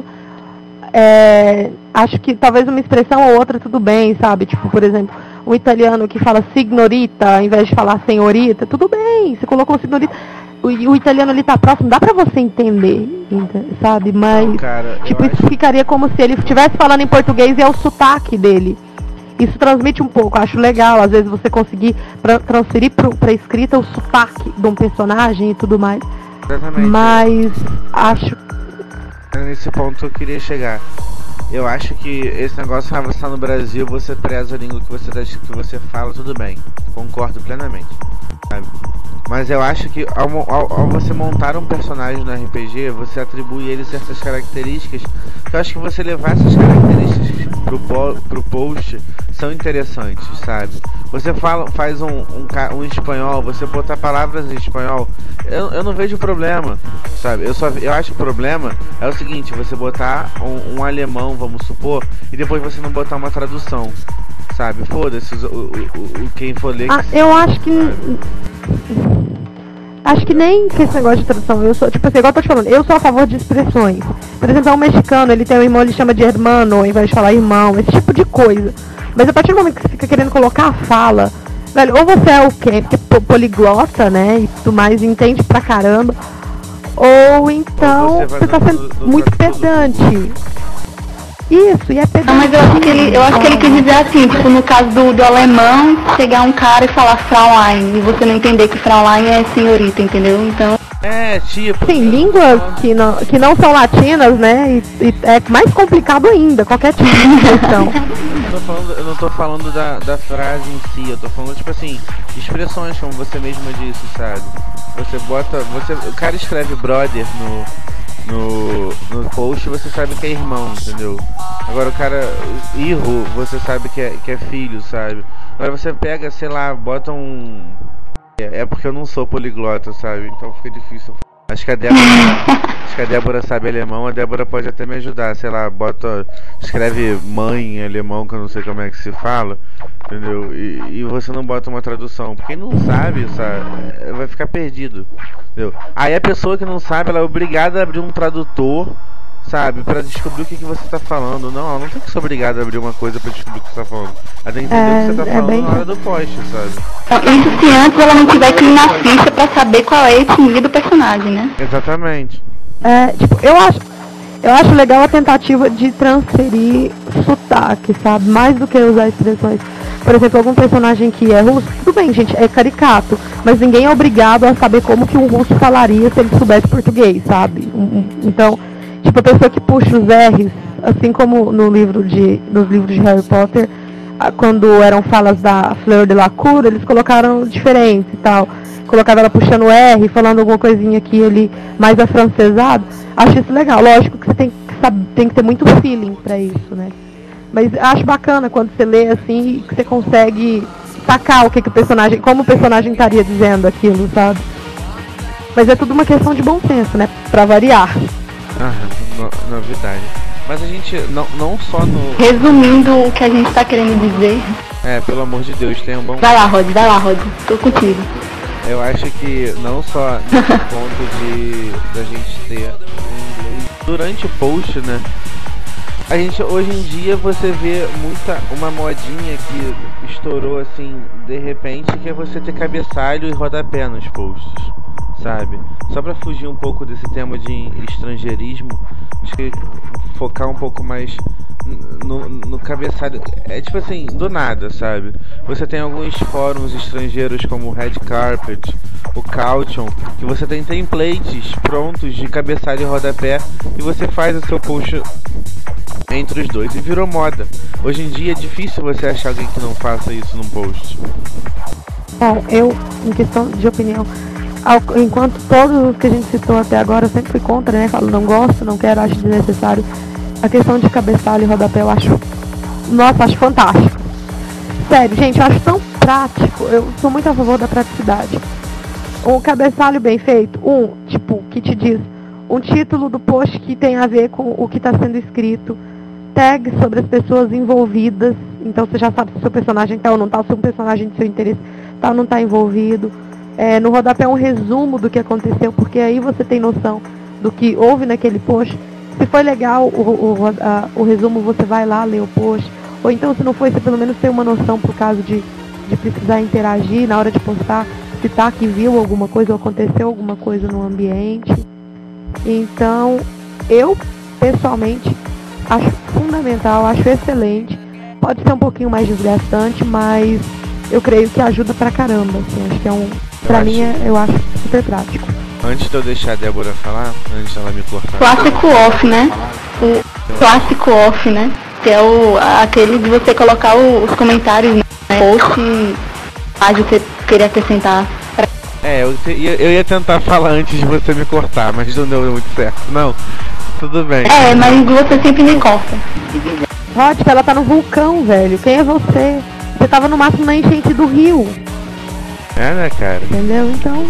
É, acho que talvez uma expressão ou outra tudo bem, sabe? Tipo, por exemplo, um italiano que fala signorita, ao invés de falar senhorita, tudo bem, você colocou signorita. O, o italiano ali tá próximo, dá pra você entender, sabe? Mas, Não, cara, tipo, isso acho... ficaria como se ele estivesse falando em português e é o sotaque dele. Isso transmite um pouco, acho legal, às vezes você conseguir pra, transferir pro, pra escrita o sotaque de um personagem e tudo mais. Exatamente. Mas acho... Nesse ponto eu queria chegar. Eu acho que esse negócio, ah, você tá no Brasil, você preza a língua que você, que você fala, tudo bem. Concordo plenamente, sabe? Mas eu acho que ao, ao, ao você montar um personagem no R P G, você atribui a ele certas características, que eu acho que você levar essas características pro, po, pro post são interessantes, sabe? Você fala, faz um, um, um espanhol, você botar palavras em espanhol, eu, eu não vejo problema, sabe? Eu, só, eu acho que o problema é o seguinte, você botar um, um alemão, vamos supor, e depois você não botar uma tradução, sabe? Foda-se, o, o, o, quem for ler... Ah, que eu acho que... Sabe? Acho que nem que esse negócio de tradução, eu sou, tipo assim, igual eu tô te falando, eu sou a favor de expressões. Por exemplo, um mexicano, ele tem um irmão, ele chama de hermano, ao invés de falar irmão, esse tipo de coisa. Mas a partir do momento que você fica querendo colocar a fala, velho, ou você é o quê? Porque poliglota, né, e tudo mais, entende pra caramba, ou então ou você, você tá sendo do, do muito pedante. Isso, e é pedante. Não, mas eu acho que ele, eu acho que ele quis dizer assim, tipo, no caso do, do alemão, chegar um cara e falar Fraulein, e você não entender que Fraulein é senhorita, entendeu? Então... É, tipo... Tem línguas que não, que não são latinas, né, e, e é mais complicado ainda, qualquer tipo de questão. Eu, tô falando, eu não tô falando da, da frase em si, eu tô falando, tipo assim, expressões, como você mesma disse, sabe? Você bota, você, o cara escreve brother no... No, no post você sabe que é irmão, entendeu? Agora o cara, irro, você sabe que é, que é filho, sabe? Agora você pega, sei lá, bota um... É, é porque eu não sou poliglota, sabe? Então fica difícil. Acho que a Débora acho que a Débora sabe alemão, a Débora pode até me ajudar, sei lá, bota, escreve mãe em alemão, que eu não sei como é que se fala, entendeu? E, e você não bota uma tradução, porque quem não sabe, sabe, vai ficar perdido, entendeu? Aí a pessoa que não sabe, ela é obrigada a abrir um tradutor, sabe, pra descobrir o que, que você tá falando. Não, ela não tem que ser obrigada a abrir uma coisa pra descobrir o que você tá falando. Ela tem que entender é, o que você tá falando é bem... na hora do post, sabe? Isso se antes ela não tiver que ir na ficha pra saber qual é a etnia do personagem, né? Exatamente. É, tipo, eu acho, eu acho legal a tentativa de transferir sotaque, sabe? Mais do que usar expressões. Por exemplo, algum personagem que é russo, tudo bem, gente, é caricato, mas ninguém é obrigado a saber como que um russo falaria se ele soubesse português, sabe? Então, tipo, a pessoa que puxa os R's, assim como no livro de, nos livros de Harry Potter, quando eram falas da Fleur de la Cour, eles colocaram diferente e tal. Colocavam ela puxando o R, falando alguma coisinha aqui ali mais afrancesado. Acho isso legal. Lógico que você tem que, saber, tem que ter muito feeling pra isso, né? Mas acho bacana quando você lê assim, que você consegue sacar o que, que o personagem, como o personagem estaria dizendo aquilo, sabe? Mas é tudo uma questão de bom senso, né? Pra variar. Ah, no, novidade. Mas a gente, não, não só no... Resumindo o que a gente tá querendo dizer... É, pelo amor de Deus, tem um bom... Vai lá, Rod, vai lá, Rod. Tô contigo. Eu acho que não só nesse ponto de da gente ter inglês durante o post, né? A gente, hoje em dia, você vê muita, uma modinha que estourou assim, de repente, que é você ter cabeçalho e rodapé nos posts, sabe? Só pra fugir um pouco desse tema de estrangeirismo, acho que focar um pouco mais no, no cabeçalho. É tipo assim, do nada, sabe? Você tem alguns fóruns estrangeiros como o Red Carpet, o Caution, que você tem templates prontos de cabeçalho e rodapé e você faz o seu post entre os dois, e virou moda. Hoje em dia é difícil você achar alguém que não faça isso num post. Bom, eu, em questão de opinião, ao, enquanto todos os que a gente citou até agora, eu sempre fui contra, né? Falo, não gosto, não quero, acho desnecessário. A questão de cabeçalho e rodapé eu acho, nossa, acho fantástico. Sério, gente, eu acho tão prático, eu sou muito a favor da praticidade. Um cabeçalho bem feito, um, tipo, que te diz um título do post que tem a ver com o que está sendo escrito, tag sobre as pessoas envolvidas, então você já sabe se o seu personagem está ou não está, se um personagem de seu interesse está ou não está envolvido. É, no rodapé um resumo do que aconteceu, porque aí você tem noção do que houve naquele post. Se foi legal o, o, a, o resumo, você vai lá ler o post, ou então se não foi, você pelo menos tem uma noção por caso de, de precisar interagir na hora de postar, citar que viu alguma coisa ou aconteceu alguma coisa no ambiente. Então, eu, pessoalmente, acho fundamental, acho excelente. Pode ser um pouquinho mais desgastante, mas eu creio que ajuda pra caramba, assim. Acho que é um... Pra Eu mim, acho- é, eu acho super prático. Antes de eu deixar a Débora falar, antes dela me cortar. Clássico off, né? O clássico off, né? Que é o, aquele de você colocar o- os comentários, né? Post e ah, você querer acrescentar. É, eu, te- ia- eu ia tentar falar antes de você me cortar, mas não deu muito certo. Não, tudo bem. É, mas você sempre me corta. Rod, ela tá no vulcão, velho. Quem é você? Você tava no máximo na enchente do rio, É, né, cara? entendeu? Então,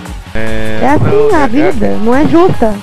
É, é assim não, a é- vida, não é justa.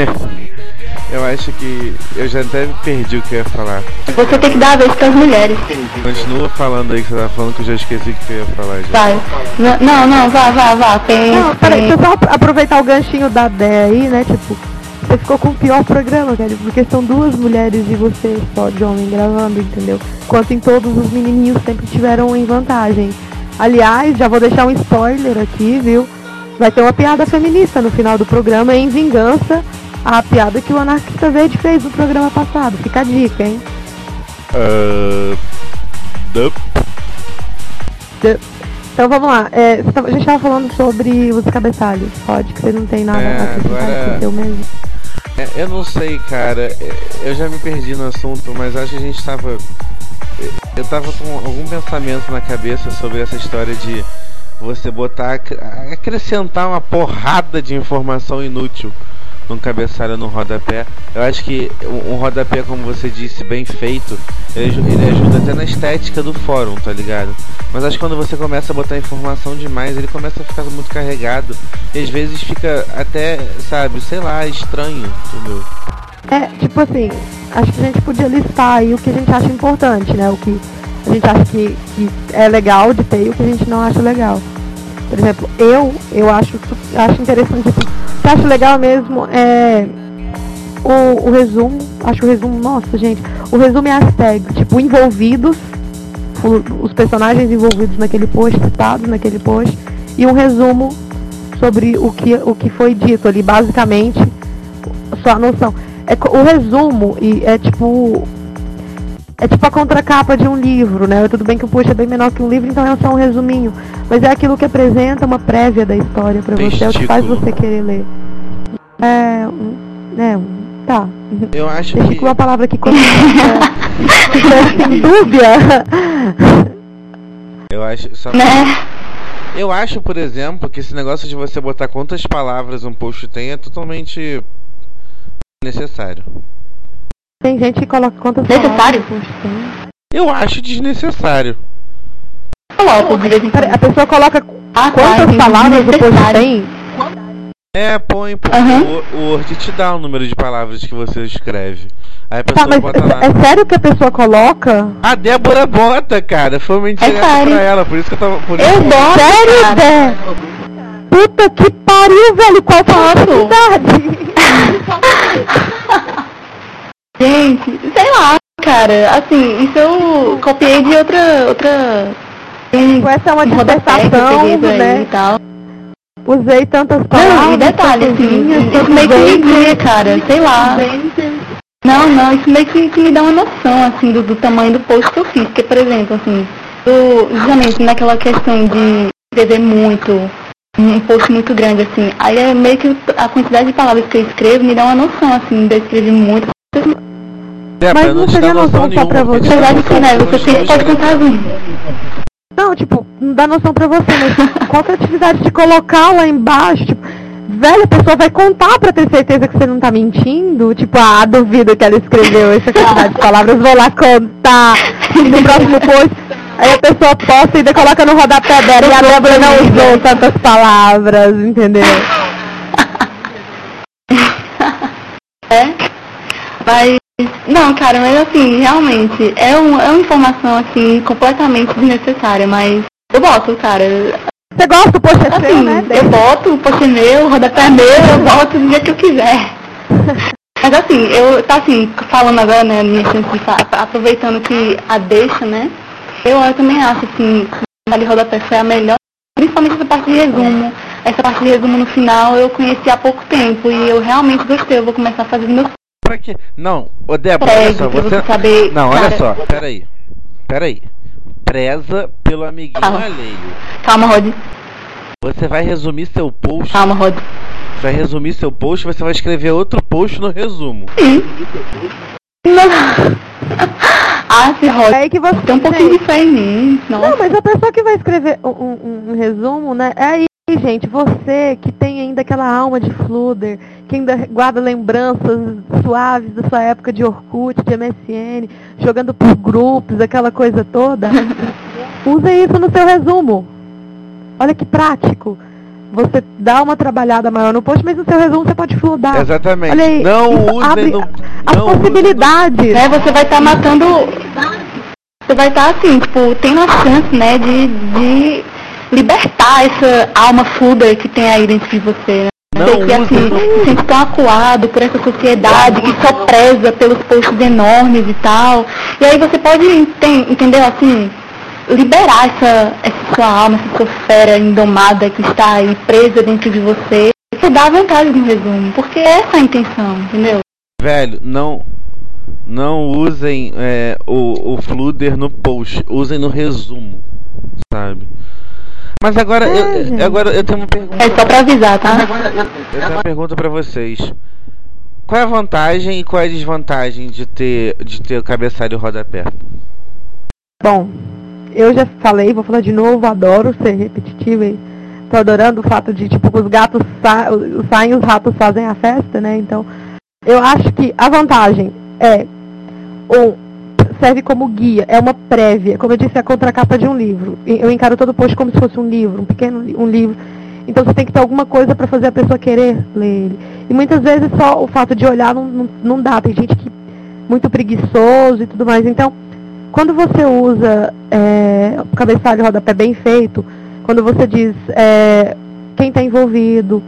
Eu acho que eu já até perdi o que eu ia falar. Você tem que dar a vez para as mulheres. Continua falando aí que você tava falando, que eu já esqueci o que eu ia falar já. Vai. N- Não, não, vá, vá, vá. Tem, Não, peraí, tem- deixa eu só apro- aproveitar o ganchinho da Dé aí, né? Tipo, você ficou com o pior programa, velho, porque são duas mulheres e você só de homem gravando, entendeu? Enquanto em todos os menininhos sempre tiveram em vantagem. Aliás, já vou deixar um spoiler aqui, viu? Vai ter uma piada feminista no final do programa, em vingança à piada que o Anarquista Verde fez no programa passado. Fica a dica, hein? Uh, dup. Então vamos lá, é, você tava- a gente tava falando sobre os cabeçalhos, pode, que você não tem nada É, a acrescentar, agora- que é seu mesmo. É, eu não sei, cara. é, Eu já me perdi no assunto, mas acho que a gente tava. Eu tava com algum pensamento na cabeça sobre essa história de você botar. Acrescentar uma porrada de informação inútil num cabeçalho no rodapé. Eu acho que um um rodapé, como você disse, bem feito, ele, aju- ele ajuda até na estética do fórum, tá ligado? Mas acho que quando você começa a botar informação demais, ele começa a ficar muito carregado. E às vezes fica até, sabe, sei lá, estranho, entendeu? É, tipo assim, acho que a gente podia listar aí o que a gente acha importante, né? O que a gente acha que, que é legal de ter e o que a gente não acha legal. Por exemplo, eu, eu acho, acho interessante, assim, o que eu acho legal mesmo é o, o resumo, acho o resumo, nossa gente, o resumo é as tags, tipo, envolvidos, o- os personagens envolvidos naquele post, citados naquele post, e um resumo sobre o que, o que foi dito ali, basicamente, só a noção. É, co- o resumo e é tipo é tipo a contracapa de um livro, né? Tudo bem que o post é bem menor que um livro, então é só um resuminho, mas é aquilo que apresenta uma prévia da história pra você, é o que faz Testículo. você querer ler. É, um, é, um, tá. Eu acho que. Testículo é uma palavra que quando fica sem dúvida. Eu acho. Só... né? Eu acho, por exemplo, que esse negócio de você botar quantas palavras um post tem é totalmente necessário. Tem gente que coloca quantas Necessário? palavras no post tem. Eu acho desnecessário. coloco de vez em quando. A pessoa coloca Ah, quantas tá, palavras o post tem? É, põe, porque Uhum. o, o Word te dá o número de palavras que você escreve. Aí a Tá, pessoa mas bota lá. é sério que a pessoa coloca? A Débora bota, cara. Foi uma indireta sério. pra ela, por isso que eu tava. Por isso Eu que boto, Sério, cara. Dé? Puta que pariu, velho! Qual foi a quantidade? Gente, sei lá, cara. Assim, isso eu copiei de outra... outra... Essa é uma rodapé que eu dissertação, peguei por aí né? e tal. Usei tantas palavras. Não, e detalhe, tantas assim, linhas, isso tantos meio que me eixos. guia, cara, sei lá. Não, não, isso meio que, que me dá uma noção, assim, do, do tamanho do post que eu fiz. Porque, por exemplo, assim, eu, justamente naquela questão de escrever muito, um post muito grande, assim, aí é meio que a quantidade de palavras que eu escrevo me dá uma noção, assim, de eu escrever muito. É, Mas pra não te seria dar noção só nenhuma, pra porque você? Na senão verdade, sim, né, você continua sempre pode escrevendo. contar as Não, tipo, não dá noção pra você, mas qual que é a atividade de colocar lá embaixo? Tipo, velho, a pessoa vai contar pra ter certeza que você não tá mentindo? Tipo, ah, duvido que ela escreveu essa quantidade de palavras, vou lá contar no próximo post. Aí a pessoa posta e ainda coloca no rodapé dela e a Débora não usou tantas palavras, entendeu? É? Mas, não, cara, mas assim, realmente, é, um, é uma informação, assim, completamente desnecessária, mas eu boto, cara. Você gosta do post é seu, Assim, né? eu boto, o post é meu, o rodapé é meu, eu boto do jeito que eu quiser. Mas assim, eu, tá assim, falando agora, né, minha chance de fa- aproveitando que a deixa, né, eu, eu também acho, assim, que a de rodapé foi a melhor, principalmente essa parte de resumo. Essa parte de resumo no final eu conheci há pouco tempo e eu realmente gostei, eu vou começar a fazer meus Pra quê? Não, ô Débora, olha tags só, pra você. você saber, Não, olha cara. só, peraí. Peraí. Preza pelo amiguinho Calma. alheio. Calma, Rod, Você vai resumir seu post. calma, Rod. Você vai resumir seu post, você vai escrever outro post no resumo. Sim. Não. Ah, se Rod, É aí que você tem um pouquinho de fé em mim, Não, nossa. mas a pessoa que vai escrever um, um- um resumo, né? É aí, gente, você que tem ainda aquela alma de Flutter, que ainda guarda lembranças suaves da sua época de Orkut, de M S N, jogando por grupos, aquela coisa toda, use isso no seu resumo. Olha que prático. Você dá uma trabalhada maior no post, mas no seu resumo você pode fludar. Exatamente. Olha aí, Não isso usem abre no. as não usem no- possibilidades. É, você vai estar matando. Você vai estar assim, tipo, tendo a chance, né, de, de libertar essa alma fuda que tem aí dentro de você, né? Não Você que assim, usem- se sente tão acuado por essa sociedade que só preza pelos posts enormes e tal. E aí você pode, enten- entendeu, assim, liberar essa, essa sua alma, essa sua fera indomada que está aí presa dentro de você. Você dá vontade no resumo, porque é essa a intenção, entendeu? Velho, não. Não usem é, o, o Flutter no post, usem no resumo, sabe? Mas agora, É, eu, gente. agora eu tenho uma pergunta. É só pra avisar, tá? Eu tenho uma pergunta pra vocês. Qual é a vantagem e qual é a desvantagem de ter, de ter o cabeçalho e o rodapé? Bom, eu já falei, vou falar de novo, adoro ser repetitiva e tô adorando o fato de, tipo, os gatos sa saem, os ratos fazem a festa, né? Então, eu acho que a vantagem é, um, serve como guia, é uma prévia, como eu disse, é a contracapa de um livro. E eu encaro todo post como se fosse um livro, um pequeno li um livro. Então você tem que ter alguma coisa para fazer a pessoa querer ler ele. E muitas vezes só o fato de olhar não, não, não dá, tem gente que muito preguiçoso e tudo mais. Então, quando você usa é, o cabeçalho e rodapé bem feito, quando você diz é, quem está envolvido,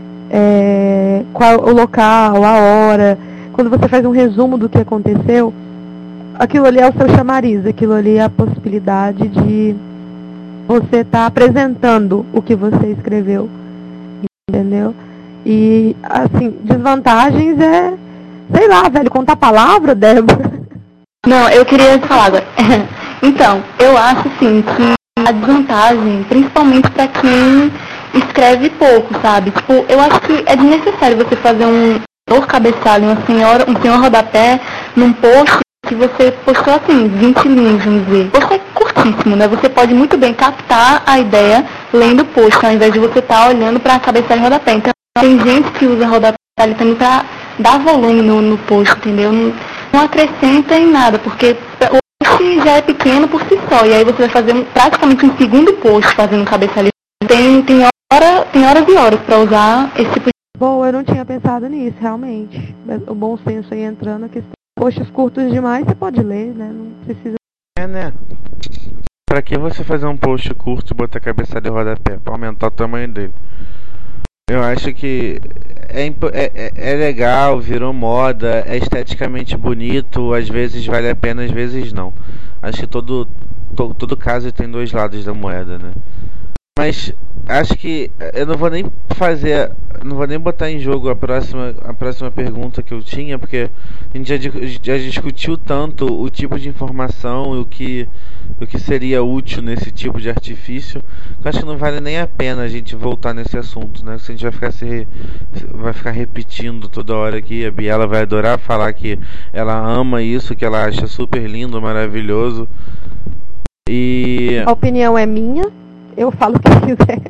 é, qual o local, a hora, quando você faz um resumo do que aconteceu, aquilo ali é o seu chamariz, aquilo ali é a possibilidade de você estar tá apresentando o que você escreveu, entendeu? E, assim, desvantagens é, sei lá, velho, contar palavra, Débora. Não, eu queria falar agora. Então, eu acho assim que a desvantagem, principalmente pra quem escreve pouco, sabe? Tipo, eu acho que é desnecessário você fazer um senhor cabeçalho, uma senhora, um senhor rodapé num post que você postou assim, vinte linhas, vamos dizer. O post é curtíssimo, né? Você pode muito bem captar a ideia lendo o post, ao invés de você estar tá olhando pra cabeçalho e rodapé. Então, tem gente que usa rodapé também pra dar volume no, no post, entendeu? Não, não acrescenta em nada, porque o post ele já é pequeno por si só. E aí você vai fazer um, praticamente um segundo post fazendo cabeça ali. Tem, tem, hora, tem horas e horas para usar esse tipo de... Bom, eu não tinha pensado nisso, realmente. O bom senso aí entrando, a questão. Posts curtos demais, você pode ler, né? Não precisa... É, né? Pra que você fazer um post curto e botar a cabeça de rodapé? Pra aumentar o tamanho dele. Eu acho que é, é, é legal, virou moda, é esteticamente bonito, às vezes vale a pena, às vezes não. Acho que todo, todo, todo caso tem dois lados da moeda, né? Mas acho que eu não vou nem fazer, não vou nem botar em jogo a próxima, a próxima pergunta que eu tinha, porque a gente já, já discutiu tanto o tipo de informação e o que, o que seria útil nesse tipo de artifício, que eu acho que não vale nem a pena a gente voltar nesse assunto, né? Se a gente vai ficar, se, vai ficar repetindo toda hora aqui, a Biela vai adorar falar que ela ama isso, que ela acha super lindo, maravilhoso. E... A opinião é minha. Eu falo o que quiser.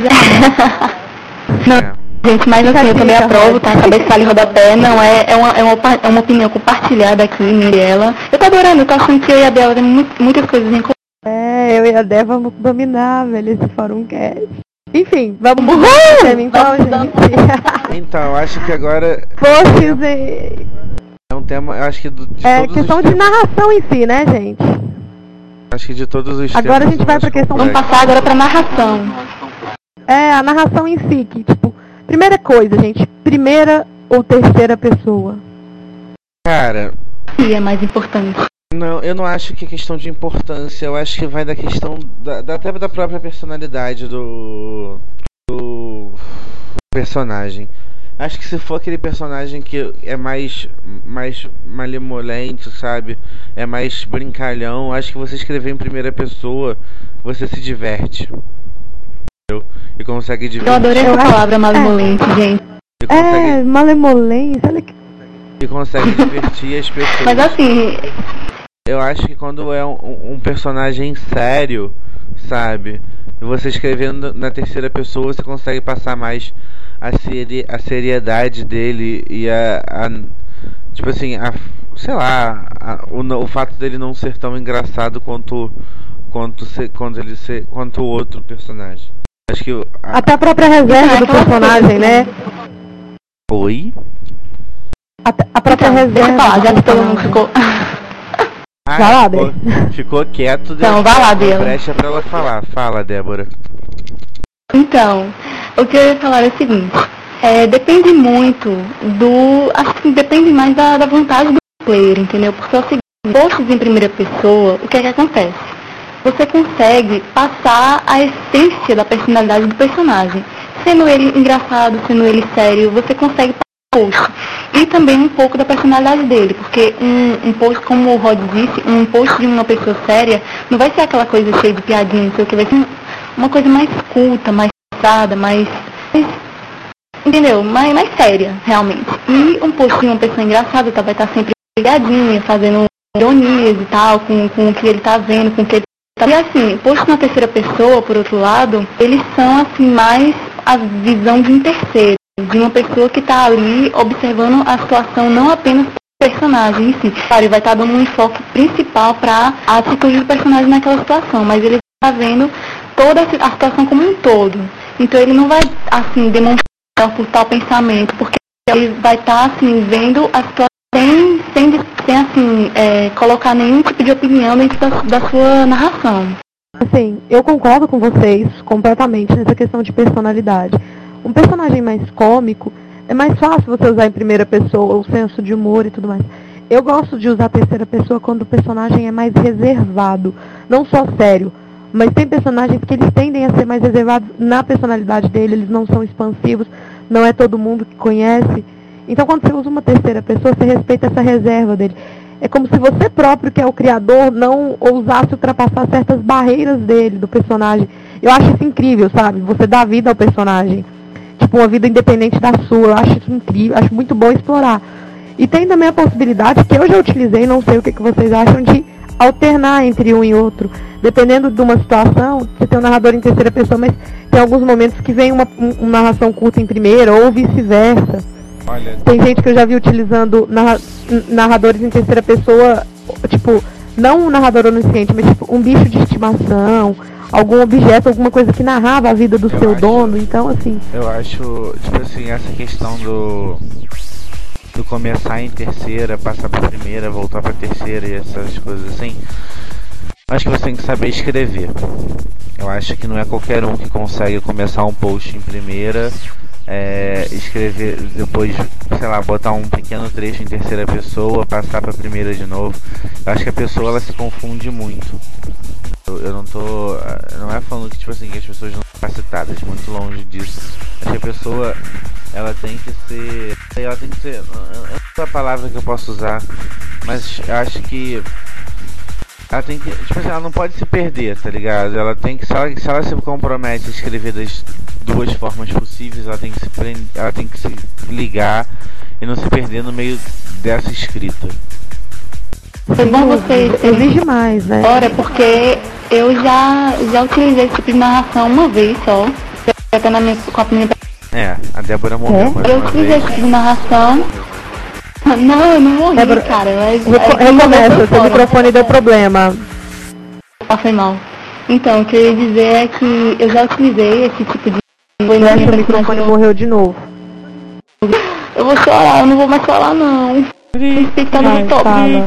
Não, é. Gente, mas assim, eu também aprovo, tá? Cabeça ali rodapé, não é, é, uma, é, uma, é uma opinião compartilhada aqui, minha e ela. Eu tô adorando, eu tô achando que eu e a Bela temos muitas coisas em comum. É, eu e a Dé vamos dominar, velho, esse fórum cast. Enfim, vamos pro tema então, gente. Então, eu acho que agora... Poxa, é... é um tema, eu acho que do, de É todos questão os de temas... narração em si, né, gente? Acho que de todos os agora a gente vai pra questão... Vamos passar agora pra narração. É, a narração em si, que, tipo, primeira coisa, gente, primeira ou terceira pessoa? Cara... E é mais importante. Não, eu não acho que é questão de importância, eu acho que vai da questão, da, da, até da própria personalidade do, do personagem. Acho que se for aquele personagem que é mais, mais malemolente, sabe? É mais brincalhão, acho que você escrever em primeira pessoa, você se diverte. Entendeu? E consegue divertir. Eu adorei a palavra malemolente, é. gente. E consegue... É, malemolência, olha que... E consegue divertir as pessoas. Mas assim... Eu acho que quando é um, um personagem sério, sabe? Você escrevendo na terceira pessoa, você consegue passar mais a, seri a seriedade dele e a, a tipo assim, a, sei lá, a, o, o fato dele não ser tão engraçado quanto quanto, se, quanto ele ser, quanto o outro personagem. Acho que a... até a própria reserva do personagem, né? Oi? Até a própria então, reserva. Deixa eu falar, já que todo mundo ficou. Ah, vai lá, ficou, ficou quieto. Então, vai lá, Débora. Presta pra ela falar. Fala, Débora. Então, o que eu ia falar é o seguinte. É, depende muito do... Acho que depende mais da, da vontade do player, entendeu? Porque é o seguinte, posts em primeira pessoa, o que é que acontece? Você consegue passar a essência da personalidade do personagem. Sendo ele engraçado, sendo ele sério, você consegue post. E também um pouco da personalidade dele, porque um, um post, como o Rod disse, um post de uma pessoa séria não vai ser aquela coisa cheia de piadinha, não sei o que, vai ser uma coisa mais culta, mais pensada, mais, mais entendeu? Mais, mais séria, realmente. E um post de uma pessoa engraçada tá, vai estar sempre piadinha, fazendo ironias e tal, com, com o que ele tá vendo, com o que ele tá... E assim, post na terceira pessoa, por outro lado, eles são assim mais a visão de um terceiro, de uma pessoa que está ali observando a situação, não apenas o personagem em si. Claro, ele vai estar dando um enfoque principal para a atitude do personagem naquela situação, mas ele está vendo toda a situação como um todo. Então ele não vai, assim, demonstrar por tal pensamento, porque ele vai estar, assim, vendo a situação sem, sem, sem assim, é, colocar nenhum tipo de opinião dentro da, da sua narração. Assim, eu concordo com vocês completamente nessa questão de personalidade. Um personagem mais cômico, é mais fácil você usar em primeira pessoa, o senso de humor e tudo mais. Eu gosto de usar a terceira pessoa quando o personagem é mais reservado, não só sério, mas tem personagens que eles tendem a ser mais reservados na personalidade dele, eles não são expansivos, não é todo mundo que conhece. Então quando você usa uma terceira pessoa, você respeita essa reserva dele. É como se você próprio, que é o criador, não ousasse ultrapassar certas barreiras dele, do personagem. Eu acho isso incrível, sabe? Você dá vida ao personagem. Tipo, uma vida independente da sua. Eu acho isso incrível, acho muito bom explorar. E tem também a possibilidade, que eu já utilizei, não sei o que, que vocês acham, de alternar entre um e outro. Dependendo de uma situação, você tem um narrador em terceira pessoa, mas tem alguns momentos que vem uma, uma narração curta em primeira, ou vice-versa. Olha. Tem gente que eu já vi utilizando narra, narradores em terceira pessoa, tipo, não um narrador onisciente, mas tipo um bicho de estimação, algum objeto, alguma coisa que narrava a vida do eu seu acho, dono, então assim... Eu acho, tipo assim, essa questão do... do começar em terceira, passar pra primeira, voltar pra terceira e essas coisas assim, acho que você tem que saber escrever. Eu acho que não é qualquer um que consegue começar um post em primeira, é, escrever, depois, sei lá, botar um pequeno trecho em terceira pessoa, passar pra primeira de novo. Eu acho que a pessoa, ela se confunde muito. Eu, eu não tô... Não é falando que, tipo assim, que as pessoas não são capacitadas, muito longe disso. Acho que a pessoa, ela tem que ser... Ela tem que ser... Não é a palavra que eu posso usar, mas eu acho que... Ela tem que... Tipo assim, ela não pode se perder, tá ligado? Ela tem que... Se ela, se ela se compromete a escrever das duas formas possíveis, ela tem que se prender, ela tem que se ligar e não se perder no meio dessa escrita. Foi bom você exige mais, né? Ora, porque eu já, já utilizei esse tipo de narração uma vez só. Até na minha, com a minha... É, a Débora morreu. É? Eu utilizei esse tipo de narração. Não, eu não morri, Débora, cara. Mas, recomeça, seu microfone deu problema. Passei mal. Então, o que eu ia dizer é que eu já utilizei esse tipo de... O microfone morreu de novo. Eu vou chorar, eu não vou mais falar não. Vai, fala.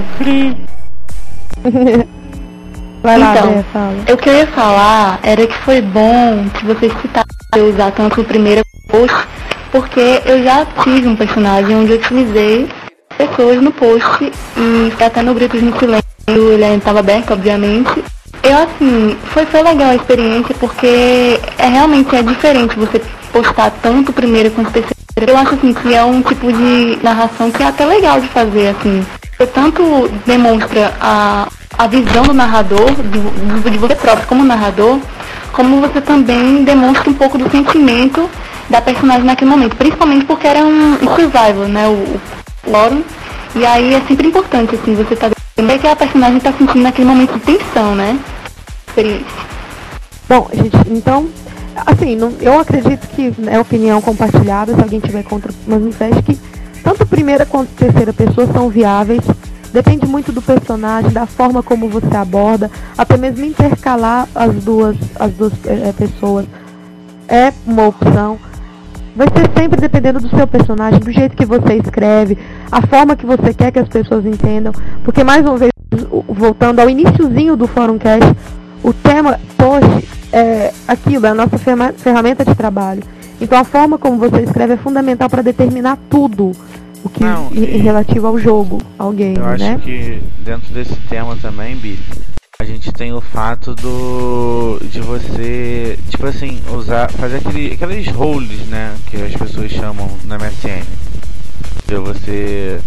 Vai lá, então, Bê, fala. O que eu ia falar era que foi bom que vocês citaram eu usar tanto o primeiro post, porque eu já tive um personagem onde eu utilizei pessoas no post e até no Gritos no Silêncio, ele ainda estava aberto, obviamente. Eu, assim, foi, foi legal a experiência, porque é realmente é diferente você postar tanto o primeiro quanto o terceiro. Eu acho, assim, que é um tipo de narração que é até legal de fazer, assim. Você tanto demonstra a, a visão do narrador, de, de você próprio como narrador, como você também demonstra um pouco do sentimento da personagem naquele momento. Principalmente porque era um, um survival, né, o, o Lauren. E aí é sempre importante, assim, você tá vendo que a personagem tá sentindo naquele momento de tensão, né? Experiência. Bom, gente, então... Assim, não, eu acredito que é opinião compartilhada, se alguém tiver contra, mas me parece que tanto primeira quanto terceira pessoa são viáveis, depende muito do personagem, da forma como você aborda, até mesmo intercalar as duas, as duas é, pessoas é uma opção. Vai ser sempre dependendo do seu personagem, do jeito que você escreve, a forma que você quer que as pessoas entendam, porque mais uma vez, voltando ao iniciozinho do Fórum Cast, o tema, poxa, é aquilo, é a nossa ferramenta de trabalho. Então a forma como você escreve é fundamental para determinar tudo o que Não, em, em relativo ao jogo, ao game, eu acho né? que dentro desse tema também, Bi, a gente tem o fato do de você, tipo assim, usar, fazer aquele, aqueles roles, né, que as pessoas chamam na M S N. De você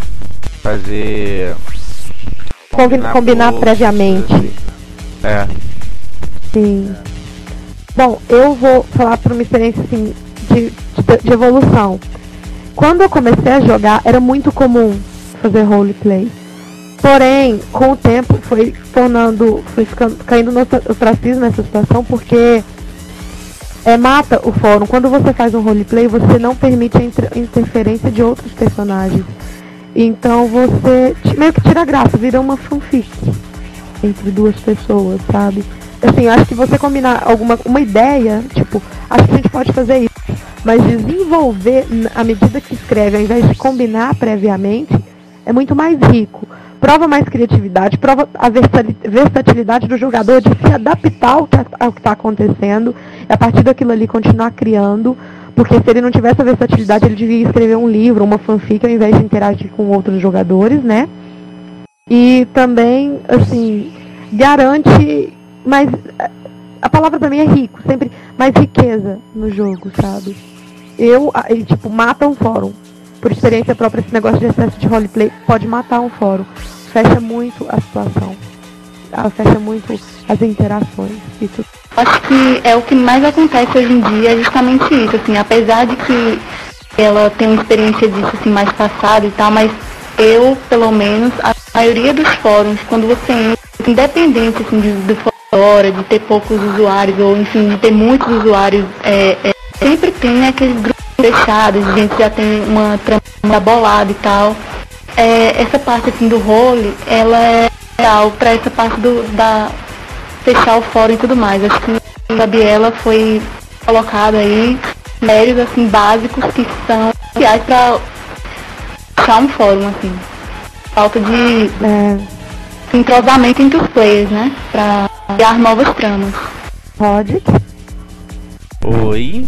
fazer combinar, combinar posts, previamente. Assim. É. Sim. Bom, eu vou falar por uma experiência assim, de, de, de evolução. Quando eu comecei a jogar, era muito comum fazer roleplay. Porém, com o tempo, foi tornando, foi ficando, caindo no ostracismo nessa situação, porque é, mata o fórum. Quando você faz um roleplay, você não permite a inter, interferência de outros personagens. Então você meio que tira a graça, vira uma fanfic entre duas pessoas, sabe? Assim, eu acho que você combinar alguma uma ideia, tipo, acho que a gente pode fazer isso, mas desenvolver à medida que escreve, ao invés de combinar previamente, é muito mais rico. Prova mais criatividade, prova a versatilidade do jogador de se adaptar ao que está acontecendo, e a partir daquilo ali continuar criando, porque se ele não tivesse a versatilidade, ele devia escrever um livro, uma fanfic, ao invés de interagir com outros jogadores, né? E também, assim, garante mais... A palavra pra mim é rico, sempre mais riqueza no jogo, sabe? Eu, ele, tipo, mata um fórum. Por experiência própria, esse negócio de excesso de roleplay pode matar um fórum. Fecha muito a situação. Fecha muito as interações e tudo. Acho que é o que mais acontece hoje em dia, é justamente isso, assim, apesar de que ela tem uma experiência disso, assim, mais passada e tal, mas eu, pelo menos, a maioria dos fóruns, quando você entra, independente, assim, de, do fora, de ter poucos usuários, ou, enfim, de ter muitos usuários, é, é, sempre tem aqueles grupos fechados, a gente já tem uma trama bolada e tal. É, essa parte, assim, do role, ela é real para essa parte do, da fechar o fórum e tudo mais. Acho que a Gabriela foi colocada aí méritos assim, básicos que são essenciais para fechar um fórum, assim. Falta de é, entrosamento entre os players, né? Para criar novas tramas. Pode? Oi?